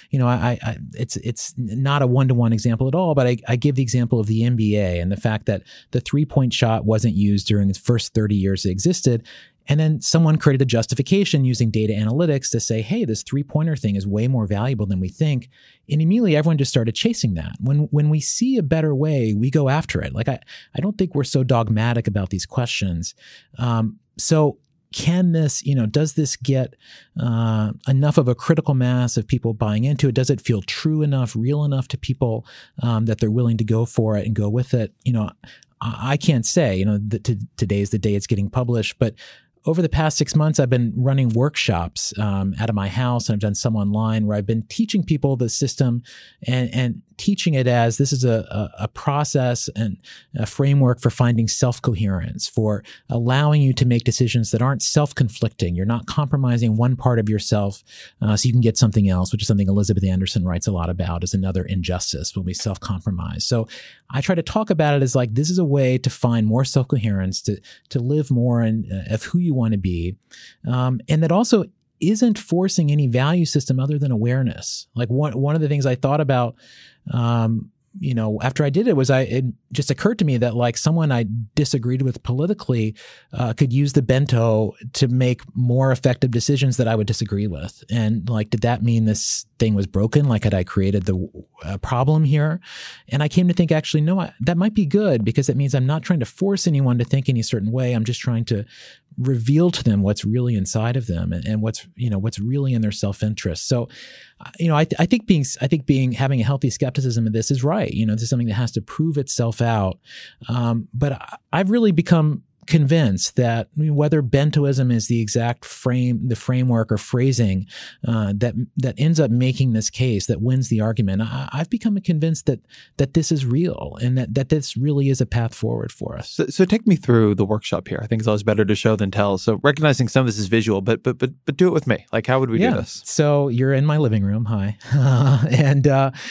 Speaker 3: It's not a one-to-one example at all, but I give the example of the NBA and the fact that the three-point shot wasn't used during its first 30 years it existed. And then someone created a justification using data analytics to say, hey, this three-pointer thing is way more valuable than we think. And immediately everyone just started chasing that. When we see a better way, we go after it. Like I don't think we're so dogmatic about these questions. So can this, does this get enough of a critical mass of people buying into it? Does it feel true enough, real enough to people that they're willing to go for it and go with it? I can't say, today is the day it's getting published, but over the past 6 months, I've been running workshops out of my house, and I've done some online where I've been teaching people the system and teaching it as this is a process and a framework for finding self-coherence, for allowing you to make decisions that aren't self-conflicting. You're not compromising one part of yourself so you can get something else, which is something Elizabeth Anderson writes a lot about as another injustice when we self-compromise. So I try to talk about it as like this is a way to find more self-coherence, to live more of who you want to be, and that also isn't forcing any value system other than awareness. Like one of the things I thought about, after I did it was it just occurred to me that like someone I disagreed with politically could use the bento to make more effective decisions that I would disagree with. And like, did that mean this thing was broken? Like, had I created the problem here? And I came to think, actually, no, that might be good, because it means I'm not trying to force anyone to think any certain way. I'm just trying to reveal to them what's really inside of them and what's really in their self-interest. So, I think having a healthy skepticism of this is right. This is something that has to prove itself out. But I've really become convinced that whether bentoism is the exact framework or phrasing that ends up making this case that wins the argument, I've become convinced that this is real and that this really is a path forward for us.
Speaker 4: So take me through the workshop here. I think it's always better to show than tell. So recognizing some of this is visual, but do it with me. Like, how would we do this?
Speaker 3: So you're in my living room. Hi, and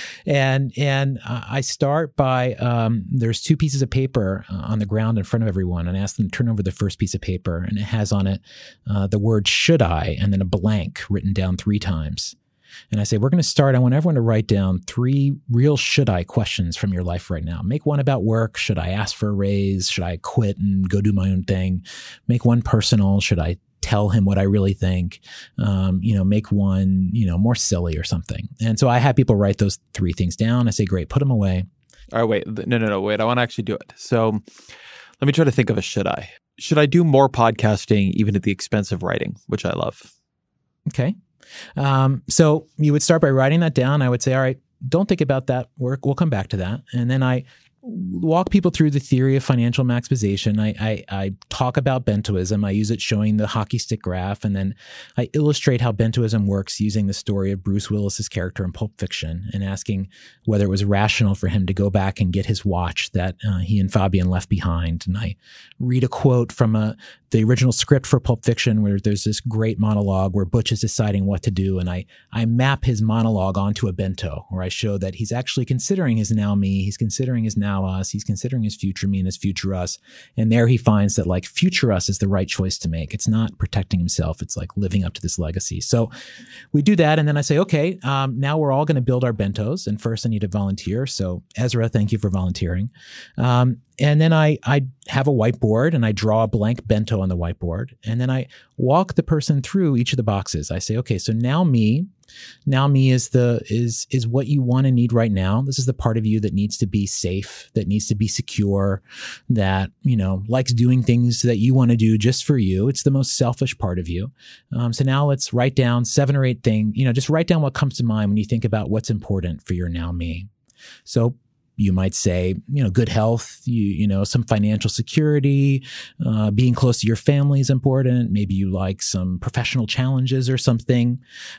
Speaker 3: I start by there's two pieces of paper on the ground in front of everyone, and I ask them to turn over the first piece of paper, and it has on it the word "should I" and then a blank written down 3 times. And I say, we're going to start. I want everyone to write down 3 real should I questions from your life right now. Make one about work. Should I ask for a raise? Should I quit and go do my own thing? Make one personal. Should I tell him what I really think? Make one, more silly or something. And so I have people write those 3 things down. I say, great, put them away.
Speaker 4: All right, wait. No, wait. I want to actually do it. So let me try to think of a should I. Should I do more podcasting even at the expense of writing, which I love?
Speaker 3: Okay. So you would start by writing that down. I would say, all right, don't think about that work. We'll come back to that. And then I walk people through the theory of financial maximization. I talk about bentoism. I use it showing the hockey stick graph, and then I illustrate how bentoism works using the story of Bruce Willis's character in Pulp Fiction and asking whether it was rational for him to go back and get his watch that he and Fabian left behind. And I read a quote from the original script for Pulp Fiction where there's this great monologue where Butch is deciding what to do. And I map his monologue onto a bento where I show that he's actually considering his now me, he's considering his now us, he's considering his future me and his future us. And there he finds that like future us is the right choice to make. It's not protecting himself. It's like living up to this legacy. So we do that. And then I say, okay, now we're all going to build our bentos. And first I need to volunteer. So Ezra, thank you for volunteering. And then I have a whiteboard and I draw a blank bento on the whiteboard. And then I walk the person through each of the boxes. I say, okay, so now me is what you want and need right now. This is the part of you that needs to be safe, that needs to be secure, that, likes doing things that you want to do just for you. It's the most selfish part of you. So now let's write down 7 or 8 things, just write down what comes to mind when you think about what's important for your now me. So you might say, good health, some financial security, being close to your family is important. Maybe you like some professional challenges or something.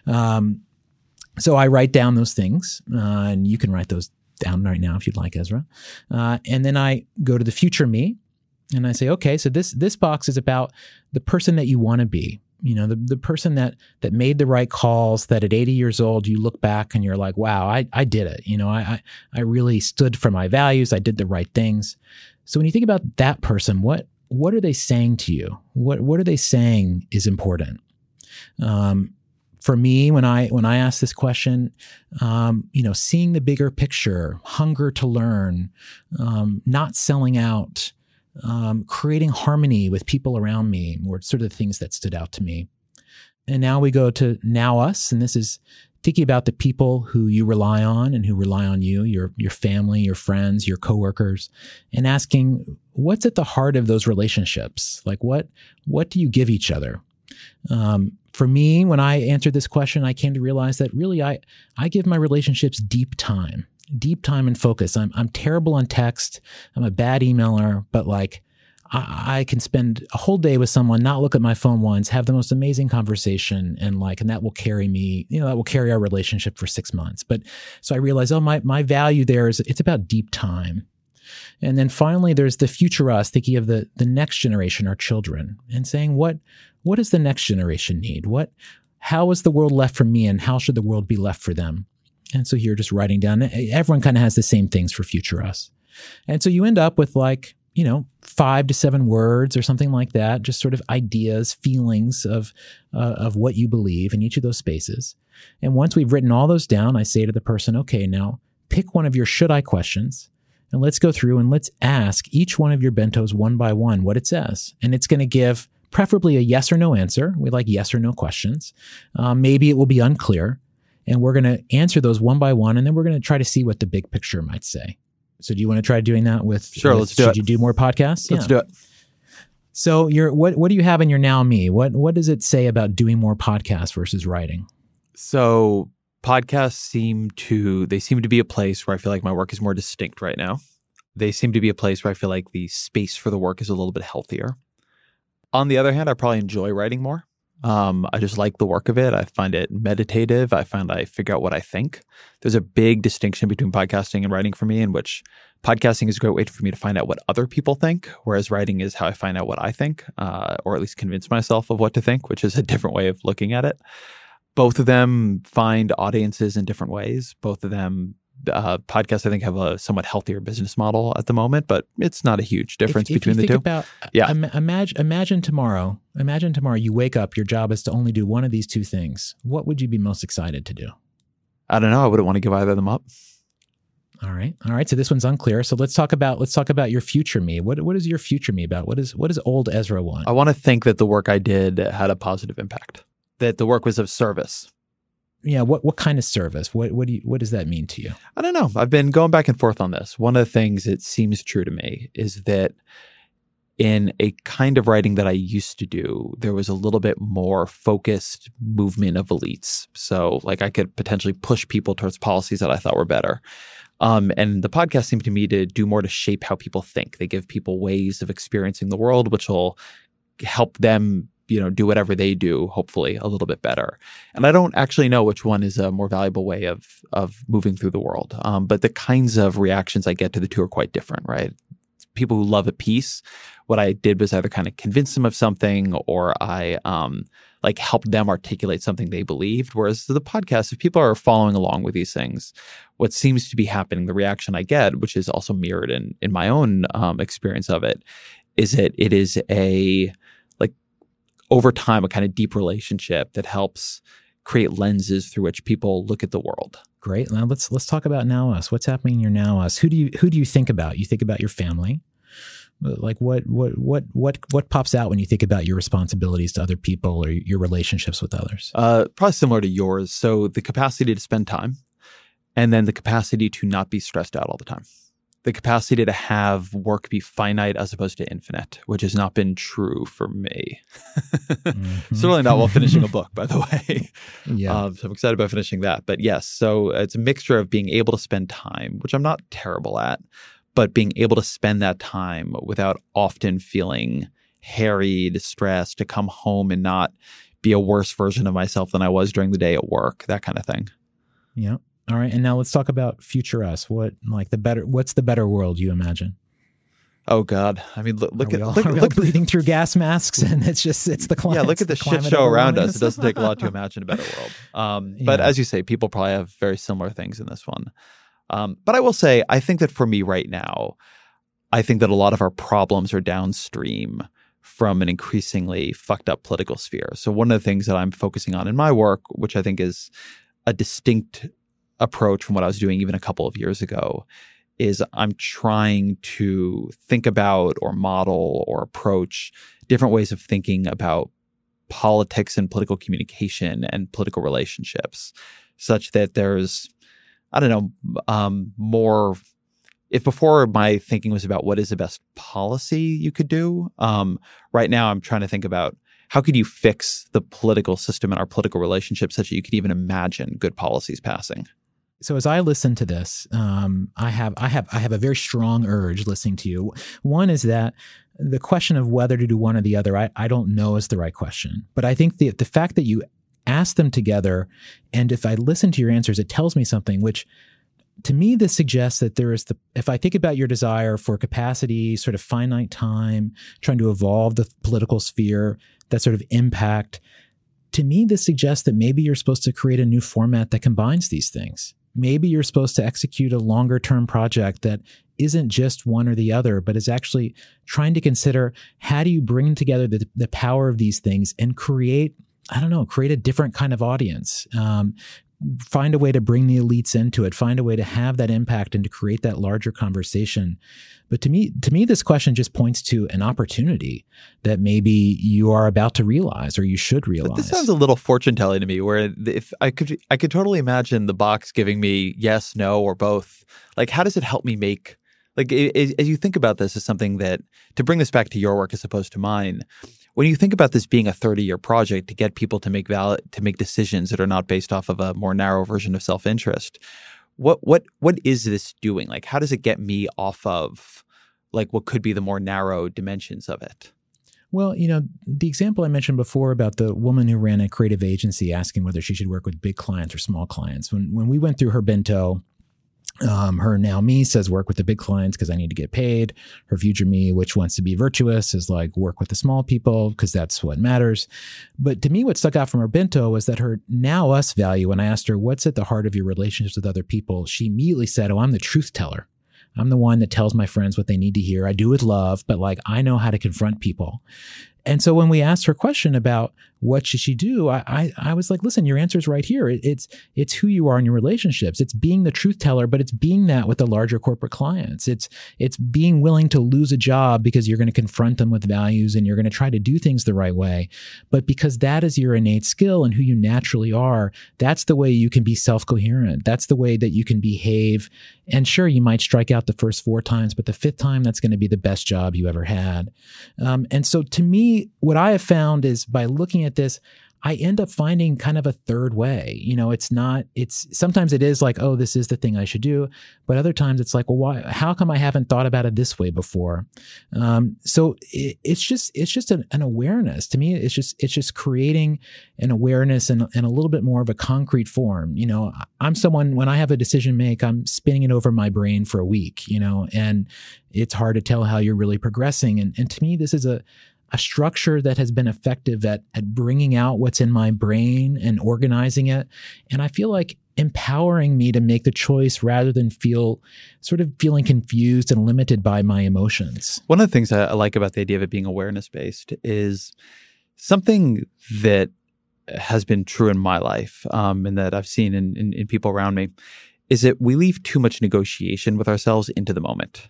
Speaker 3: So I write down those things, and you can write those down right now if you'd like, Ezra. And then I go to the future me, and I say, okay, so this box is about the person that you want to be. The person that made the right calls, that at 80 years old, you look back and you're like, wow, I did it. I really stood for my values. I did the right things. So when you think about that person, what are they saying to you? What are they saying is important? For me, when I ask this question, seeing the bigger picture, hunger to learn, not selling out, creating harmony with people around me were sort of the things that stood out to me. And now we go to now us. And this is thinking about the people who you rely on and who rely on you, your family, your friends, your coworkers, and asking what's at the heart of those relationships? Like what do you give each other? For me, when I answered this question, I came to realize that really I give my relationships deep time and focus. I'm terrible on text. I'm a bad emailer, but I can spend a whole day with someone, not look at my phone once, have the most amazing conversation, and that will carry me, that will carry our relationship for 6 months. But so I realized, my value there is it's about deep time. And then finally, there's the future us, thinking of the next generation, our children, and saying, what does the next generation need? How is the world left for me, and how should the world be left for them? And so here, just writing down, everyone kind of has the same things for future us. And so you end up with 5 to 7 words or something like that, just sort of ideas, feelings of what you believe in each of those spaces. And once we've written all those down, I say to the person, okay, now pick one of your should I questions, and let's go through and let's ask each one of your bentos one by one what it says. And it's going to give preferably a yes or no answer. We like yes or no questions. Maybe it will be unclear. And we're going to answer those one by one, and then we're going to try to see what the big picture might say. So do you want to try doing that with?
Speaker 4: Sure, let's do it.
Speaker 3: Should you do more podcasts?
Speaker 4: Let's do it.
Speaker 3: So what do you have in your now me? What does it say about doing more podcasts versus writing?
Speaker 4: So podcasts seem to be a place where I feel like my work is more distinct right now. They seem to be a place where I feel like the space for the work is a little bit healthier. On the other hand, I probably enjoy writing more. I just like the work of it. I find it meditative. I find I figure out what I think. There's a big distinction between podcasting and writing for me, in which podcasting is a great way for me to find out what other people think, whereas writing is how I find out what I think, or at least convince myself of what to think, which is a different way of looking at it. Both of them find audiences in different ways. Both of them, podcasts, I think, have a somewhat healthier business model at the moment, but it's not a huge difference between the two.
Speaker 3: Imagine tomorrow you wake up, your job is to only do one of these 2 things. What would you be most excited to do?
Speaker 4: I don't know. I wouldn't want to give either of them up.
Speaker 3: All right. So this one's unclear. So let's talk about your future me. What is your future me about? What does old Ezra want?
Speaker 4: I want to think that the work I did had a positive impact, that the work was of service.
Speaker 3: Yeah. What kind of service? What does that mean to you?
Speaker 4: I don't know. I've been going back and forth on this. One of the things that seems true to me is that in a kind of writing that I used to do, there was a little bit more focused movement of elites. So like I could potentially push people towards policies that I thought were better. And the podcast seemed to me to do more to shape how people think. They give people ways of experiencing the world, which will help them, do whatever they do, hopefully a little bit better. And I don't actually know which one is a more valuable way of moving through the world. But the kinds of reactions I get to the two are quite different, right? People who love a piece, what I did was either kind of convince them of something or I helped them articulate something they believed. Whereas the podcast, if people are following along with these things, what seems to be happening, the reaction I get, which is also mirrored in my own experience of it, is that it is over time, a kind of deep relationship that helps create lenses through which people look at the world.
Speaker 3: Great. Now let's talk about Now Us. What's happening in your Now Us? Who do you think about? You think about your family. Like what pops out when you think about your responsibilities to other people or your relationships with others?
Speaker 4: Probably similar to yours. So the capacity to spend time, and then the capacity to not be stressed out all the time. The capacity to have work be finite as opposed to infinite, which has not been true for me.
Speaker 3: Mm-hmm.
Speaker 4: Certainly not while finishing a book, by the way.
Speaker 3: Yeah.
Speaker 4: So I'm excited about finishing that. But yes, so it's a mixture of being able to spend time, which I'm not terrible at, but being able to spend that time without often feeling harried, stressed, to come home and not be a worse version of myself than I was during the day at work, that kind of thing.
Speaker 3: Yeah. All right. And now let's talk about future us. What's the better world you imagine?
Speaker 4: Oh God. I mean, look
Speaker 3: at breathing through gas masks and it's the climate.
Speaker 4: Yeah. Look at the shit show around us. It doesn't take a lot to imagine a better world. But as you say, people probably have very similar things in this one. But I will say, I think that for me right now, I think that a lot of our problems are downstream from an increasingly fucked up political sphere. So one of the things that I'm focusing on in my work, which I think is a distinct approach from what I was doing even a couple of years ago, is I'm trying to think about or model or approach different ways of thinking about politics and political communication and political relationships, such that there's, more. If before my thinking was about what is the best policy you could do, right now I'm trying to think about how could you fix the political system and our political relationships such that you could even imagine good policies passing.
Speaker 3: So as I listen to this, I have a very strong urge listening to you. One is that the question of whether to do one or the other, I don't know is the right question. But I think the fact that you ask them together, and if I listen to your answers, it tells me something, which to me, this suggests that if I think about your desire for capacity, sort of finite time, trying to evolve the political sphere, that sort of impact, to me, this suggests that maybe you're supposed to create a new format that combines these things. Maybe you're supposed to execute a longer term project that isn't just one or the other, but is actually trying to consider how do you bring together the power of these things and create a different kind of audience. Find a way to bring the elites into it, find a way to have that impact and to create that larger conversation. But to me, this question just points to an opportunity that maybe you are about to realize or you should realize.
Speaker 4: But this sounds a little fortune telling to me, where if I could totally imagine the box giving me yes, no, or both. Like, how does it help me make, like, as you think about this as something that, to bring this back to your work as opposed to mine, when you think about this being a 30-year project to get people to make decisions that are not based off of a more narrow version of self-interest, what is this doing? Like, how does it get me off of like what could be the more narrow dimensions of it?
Speaker 3: Well, the example I mentioned before about the woman who ran a creative agency asking whether she should work with big clients or small clients. When we went through her bento, her now me says work with the big clients because I need to get paid. Her future me, which wants to be virtuous, is like work with the small people because that's what matters. But to me, what stuck out from her bento was that her now us value, when I asked her, what's at the heart of your relationships with other people? She immediately said, I'm the truth teller. I'm the one that tells my friends what they need to hear. I do with love, but like I know how to confront people. And so when we asked her a question about what should she do, I was like, listen, your answer is right here. It's who you are in your relationships. It's being the truth teller, but it's being that with the larger corporate clients. It's being willing to lose a job because you're going to confront them with values and you're going to try to do things the right way. But because that is your innate skill and who you naturally are, that's the way you can be self-coherent. That's the way that you can behave. And sure, you might strike out the first 4 times, but the 5th time, that's going to be the best job you ever had. And so to me, what I have found is by looking at this, I end up finding kind of a third way. Sometimes it is like, oh, this is the thing I should do. But other times it's like, well, why, how come I haven't thought about it this way before? So it's just an awareness. To me, it's just creating an awareness in a little bit more of a concrete form. I'm someone, when I have a decision to make, I'm spinning it over my brain for a week, and it's hard to tell how you're really progressing. And to me, this is a structure that has been effective at bringing out what's in my brain and organizing it. And I feel like empowering me to make the choice rather than feeling confused and limited by my emotions.
Speaker 4: One of the things I like about the idea of it being awareness-based is something that has been true in my life, and that I've seen in people around me, is that we leave too much negotiation with ourselves into the moment.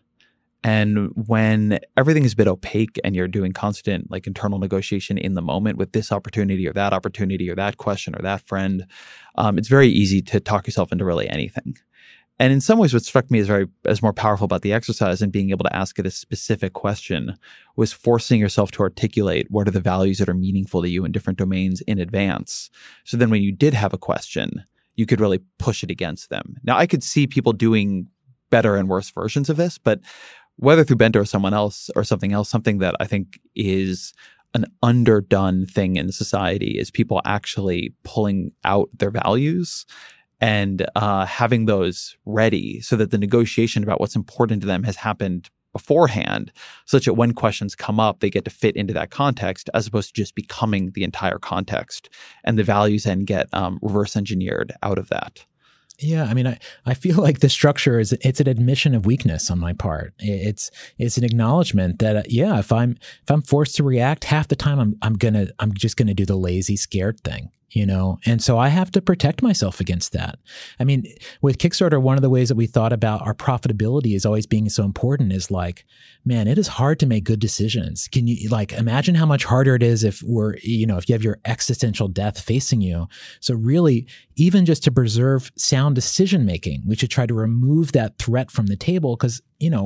Speaker 4: And when everything is a bit opaque and you're doing constant internal negotiation in the moment with this opportunity or that question or that friend, it's very easy to talk yourself into really anything. And in some ways, what struck me as more powerful about the exercise and being able to ask it a specific question was forcing yourself to articulate what are the values that are meaningful to you in different domains in advance. So then when you did have a question, you could really push it against them. Now, I could see people doing better and worse versions of this, but whether through Bento or someone else or something else, something that I think is an underdone thing in society is people actually pulling out their values and having those ready so that the negotiation about what's important to them has happened beforehand, such that when questions come up, they get to fit into that context as opposed to just becoming the entire context. And the values then get reverse engineered out of that.
Speaker 3: Yeah, I mean, I feel like the structure it's an admission of weakness on my part. It's an acknowledgement that if I'm forced to react, half the time I'm just gonna do the lazy, scared thing. And so I have to protect myself against that. I mean, with Kickstarter, one of the ways that we thought about our profitability as always being so important is man, it is hard to make good decisions. Can you imagine how much harder it is if if you have your existential death facing you? So really, even just to preserve sound decision making, we should try to remove that threat from the table because,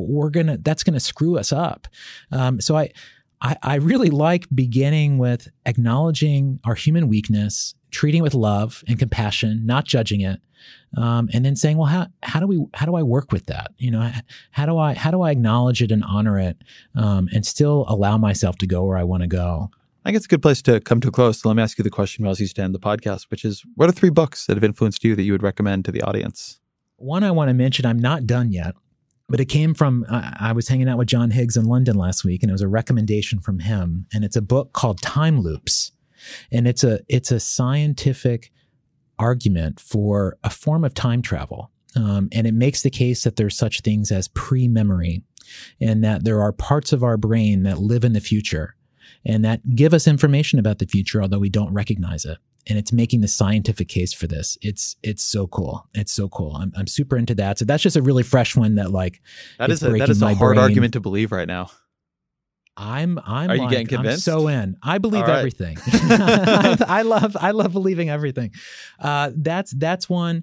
Speaker 3: that's going to screw us up. So I really like beginning with acknowledging our human weakness, treating it with love and compassion, not judging it, and then saying, well, how do I work with that? How do I acknowledge it and honor it, and still allow myself to go where I want to go?
Speaker 4: I think it's a good place to come to a close. So let me ask you the question we always used to end the podcast, which is, what are 3 books that have influenced you that you would recommend to the audience?
Speaker 3: One I want to mention, I'm not done yet. But it came from, I was hanging out with John Higgs in London last week, and it was a recommendation from him. And it's a book called Time Loops. And it's a scientific argument for a form of time travel. And it makes the case that there's such things as pre-memory, and that there are parts of our brain that live in the future and that give us information about the future, although we don't recognize it. And it's making the scientific case for this. It's so cool. It's so cool. I'm super into that. So that's just a really fresh one that
Speaker 4: that is a hard argument to believe right now.
Speaker 3: Are you
Speaker 4: getting convinced?
Speaker 3: I'm so in. I believe everything. I love believing everything. That's one.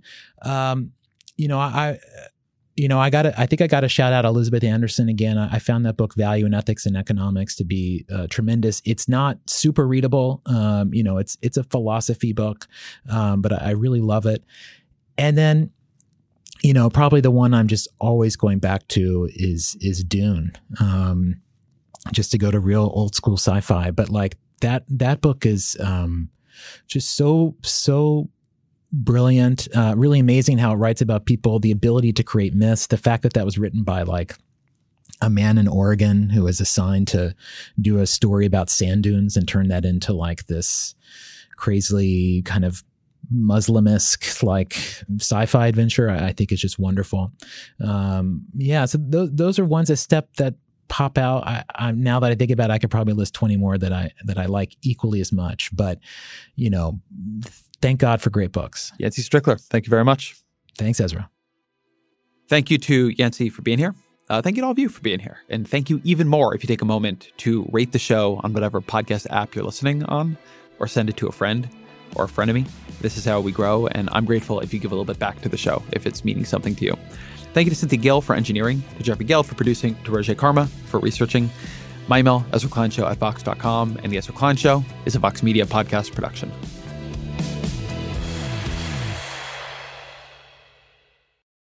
Speaker 3: I think I got to shout out Elizabeth Anderson again. I found that book, Value in Ethics and Economics, to be tremendous. It's not super readable. It's a philosophy book, but I really love it. And then, probably the one I'm just always going back to is Dune. Just to go to real old school sci-fi, but that book is just so brilliant, really amazing how it writes about people, the ability to create myths, the fact that was written by a man in Oregon who was assigned to do a story about sand dunes and turn that into this crazily kind of Muslim-esque sci-fi adventure. I think it's just wonderful. So those are ones that pop out. Now that I think about it, I could probably list 20 more that I like equally as much. But, thank God for great books.
Speaker 4: Yancey Strickler, thank you very much.
Speaker 3: Thanks, Ezra.
Speaker 4: Thank you to Yancey for being here. Thank you to all of you for being here. And thank you even more if you take a moment to rate the show on whatever podcast app you're listening on, or send it to a friend or a frenemy. This is how we grow, and I'm grateful if you give a little bit back to the show, if it's meaning something to you. Thank you to Cynthia Gill for engineering, to Jeffrey Gale for producing, to Roger Karma for researching. My email, EzraKleinShow@Vox.com, and The Ezra Klein Show is a Vox Media podcast production.